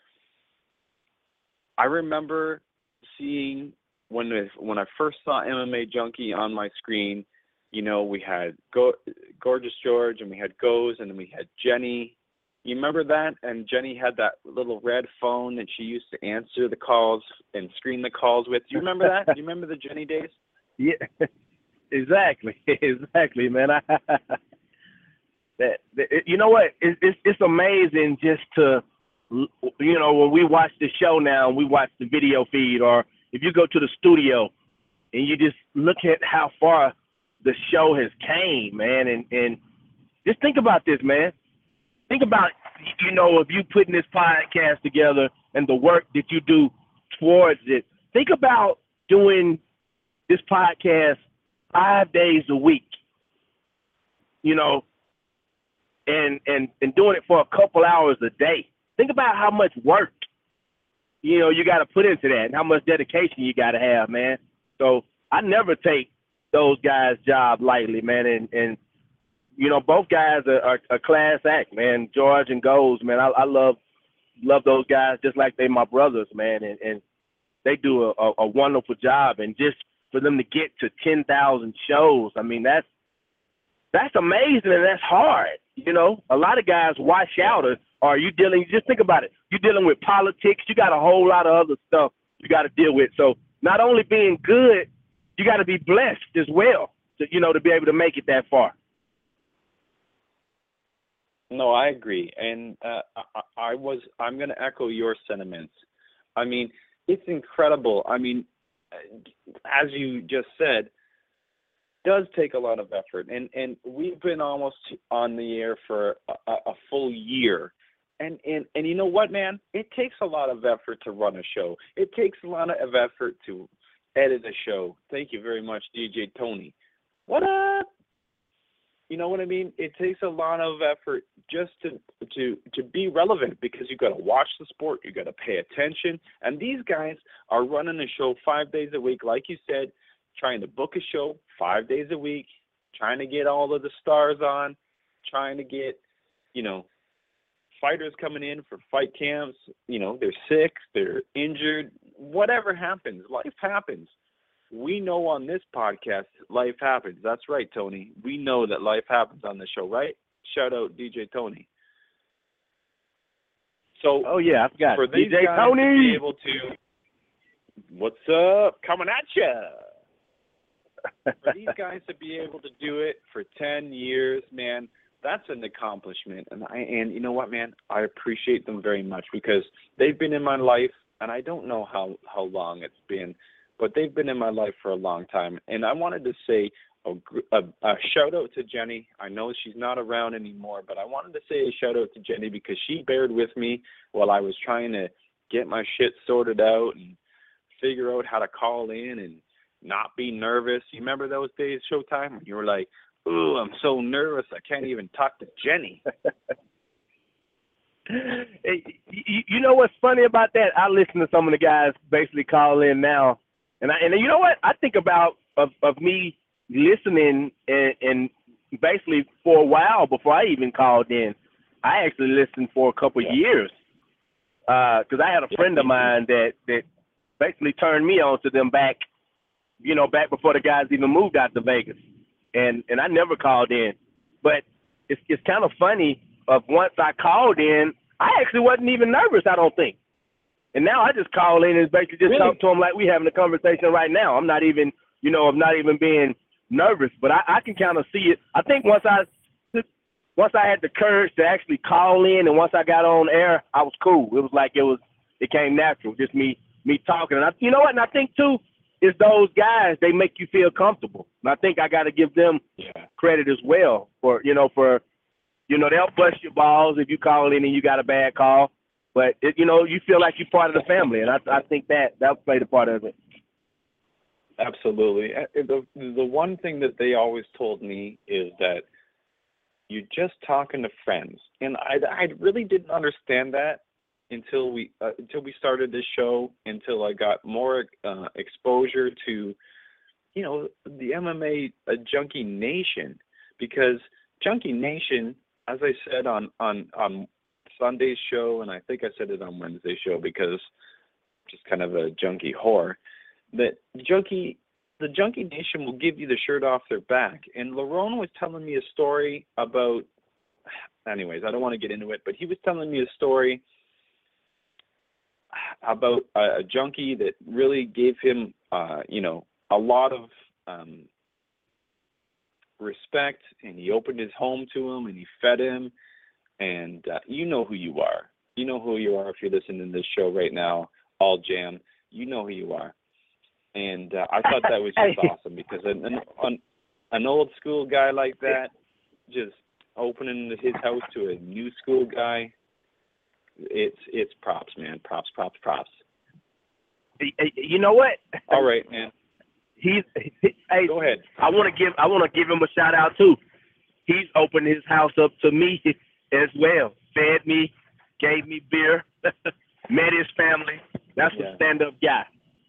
I remember seeing when when I first saw M M A Junkie on my screen. You know, we had Go, Gorgeous George, and we had Goze, and then we had Jenny. You remember that? And Jenny had that little red phone that she used to answer the calls and screen the calls with. Do you remember that? Do you remember the Jenny days? Yeah, exactly, exactly, man. I, that, that you know what? It, it's it's amazing just to, you know, when we watch the show now, we watch the video feed, or if you go to the studio and you just look at how far the show has came, man, and, and just think about this, man. Think about, you know, if you putting this podcast together and the work that you do towards it. Think about doing this podcast five days a week, you know, and and and doing it for a couple hours a day. Think about how much work, you know, you got to put into that and how much dedication you got to have, man. So I never take those guys' job lightly, man, and, and you know, both guys are, are a class act, man. George and Goze, man, I, I love love those guys just like they my brothers, man, and, and they do a, a, a wonderful job. And just for them to get to ten thousand shows, I mean, that's that's amazing and that's hard. You know, a lot of guys wash out, or, or are you dealing? Just think about it. You're dealing with politics. You got a whole lot of other stuff you got to deal with. So not only being good, you got to be blessed as well, to, you know, to be able to make it that far. No, I agree, and uh, I, I was. I'm going to echo your sentiments. I mean, it's incredible. I mean, as you just said, it does take a lot of effort, and and we've been almost on the air for a, a full year, and and and you know what, man? It takes a lot of effort to run a show. It takes a lot of effort to edit a show. Thank you very much, D J Tony. What up? You know what I mean? It takes a lot of effort just to to to be relevant, because you got to watch the sport, you got to pay attention, and these guys are running a show five days a week, like you said, trying to book a show five days a week, trying to get all of the stars on, trying to get, you know, fighters coming in for fight camps. You know, they're sick, they're injured, whatever happens, life happens. we know on this podcast life happens. That's right, Tony. We know that life happens on the show, right? Shout out D J Tony. So, oh yeah, I forgot. For D J these guys Tony. to be able to, what's up? Coming at ya. For these guys to be able to do it for ten years, man, that's an accomplishment. And I and you know what, man, I appreciate them very much because they've been in my life, and I don't know how how long it's been, but they've been in my life for a long time. And I wanted to say a, a, a shout out to Jenny. I know she's not around anymore, but I wanted to say a shout out to Jenny because she bared with me while I was trying to get my shit sorted out and figure out how to call in and not be nervous. You remember those days, Showtime, when you were like, ooh, I'm so nervous I can't even talk to Jenny. Hey, you, you know what's funny about that? I listen to some of the guys basically call in now, and I, and you know what? I think about of, of me listening and, and basically for a while before I even called in. I actually listened for a couple yeah. of years because uh, I had a friend of mine that, that basically turned me on to them back, you know, back before the guys even moved out to Vegas. And and I never called in. But it's it's kind of funny of once I called in, I actually wasn't even nervous, I don't think. And now I just call in and basically just really? talk to them like we having a conversation right now. I'm not even, you know, I'm not even being nervous. But I, I can kind of see it. I think once I once I had the courage to actually call in and once I got on air, I was cool. It was like it was it came natural, just me me talking. And I, you know what? And I think too, it's those guys, they make you feel comfortable. And I think I got to give them yeah. credit as well for, you know, for, you know, they'll bust your balls if you call in and you got a bad call. But, it, you know, you feel like you're part of the family. And I, I think that that played a part of it. Absolutely. The, the one thing that they always told me is that you're just talking to friends. And I, I really didn't understand that until we uh, until we started this show, until I got more uh, exposure to, you know, the M M A uh, Junkie Nation, because Junkie Nation, as I said on, on, on Sunday's show, and I think I said it on Wednesday's show because just kind of a junkie whore, that junkie, the Junkie Nation will give you the shirt off their back. And Lerone was telling me a story about, anyways, I don't want to get into it, but he was telling me a story about a, a junkie that really gave him, uh, you know, a lot of um, respect, and he opened his home to him, and he fed him, and uh, you know who you are. You know who you are if you're listening to this show right now, All Jam. You know who you are. And uh, I thought that was just awesome because an, an, an old school guy like that, just opening his house to a new school guy, It's it's props, man. Props, props, props. You know what? All right, man. He's he, hey. Go ahead. I want to give I want to give him a shout out too. He's opened his house up to me as well. Fed me, gave me beer, met his family. That's yeah. a stand up guy.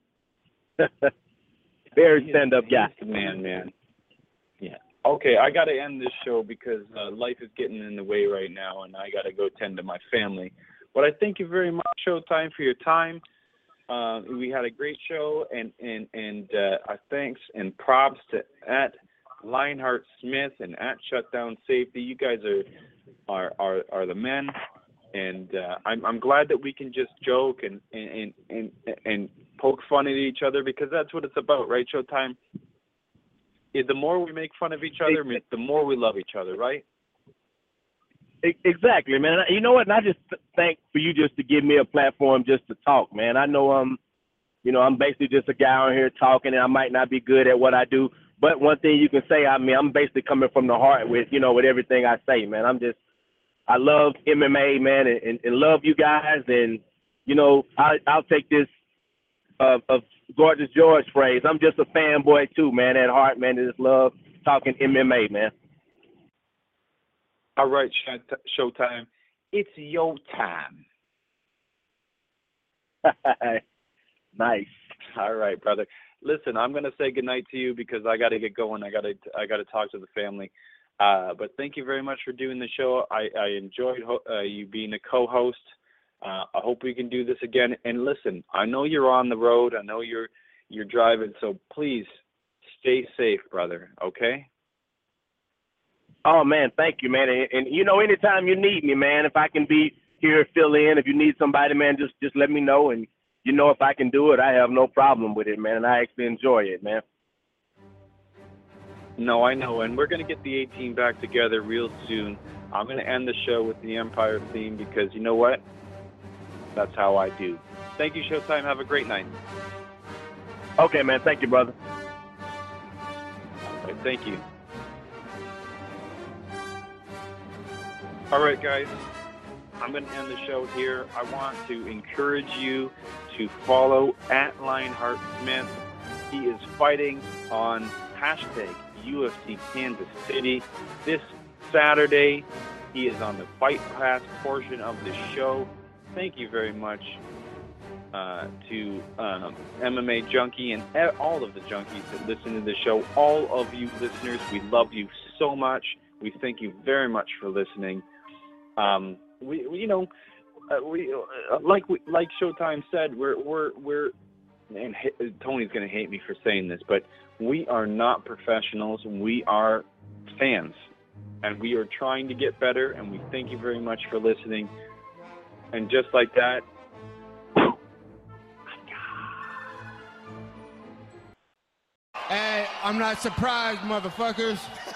Very he's, stand up guy. Man, man. Yeah. Okay, I got to end this show because uh, life is getting in the way right now, and I got to go tend to my family. But I thank you very much, Showtime, for your time. Uh, we had a great show, and and and uh, our thanks and props to at Lionheart Smith and at Shutdown Safety. You guys are are are, are the men, and uh, I'm I'm glad that we can just joke and and and and poke fun at each other because that's what it's about, right, Showtime? The more we make fun of each other, the more we love each other, right? Exactly, man. You know what? And I just thank for you just to give me a platform just to talk, man. I know I'm, you know, I'm basically just a guy on here talking, and I might not be good at what I do. But one thing you can say, I mean, I'm basically coming from the heart with, you know, with everything I say, man. I'm just, I love M M A, man, and, and, and love you guys. And, you know, I, I'll take this uh, of Gorgeous George phrase. I'm just a fanboy too, man, at heart, man. I just love talking M M A, man. All right, Showtime. It's your time. Nice. All right, brother. Listen, I'm gonna say goodnight to you because I got to get going. I got to I got to talk to the family. Uh, but thank you very much for doing the show. I, I enjoyed ho- uh, you being a co-host. Uh, I hope we can do this again. And listen, I know you're on the road. I know you're you're driving, so please stay safe, brother, okay? Oh, man, thank you, man. And, and, you know, anytime you need me, man, if I can be here, fill in, if you need somebody, man, just, just let me know. And, you know, if I can do it, I have no problem with it, man. And I actually enjoy it, man. No, I know. And we're going to get the A-Team back together real soon. I'm going to end the show with the Empire theme because, you know what? That's how I do. Thank you, Showtime. Have a great night. Okay, man. Thank you, brother. All right, thank you. All right, guys. I'm going to end the show here. I want to encourage you to follow at Lionheart Smith. He is fighting on hashtag U F C Kansas City this Saturday. He is on the Fight Pass portion of the show. Thank you very much uh, to um, M M A Junkie and all of the junkies that listen to the show. All of you listeners, we love you so much. We thank you very much for listening. Um, we, we, you know, uh, we uh, like we, like Showtime said, we're we're we're, and h- Tony's going to hate me for saying this, but we are not professionals. We are fans, and we are trying to get better. And we thank you very much for listening. And just like that. Hey, I'm not surprised, motherfuckers.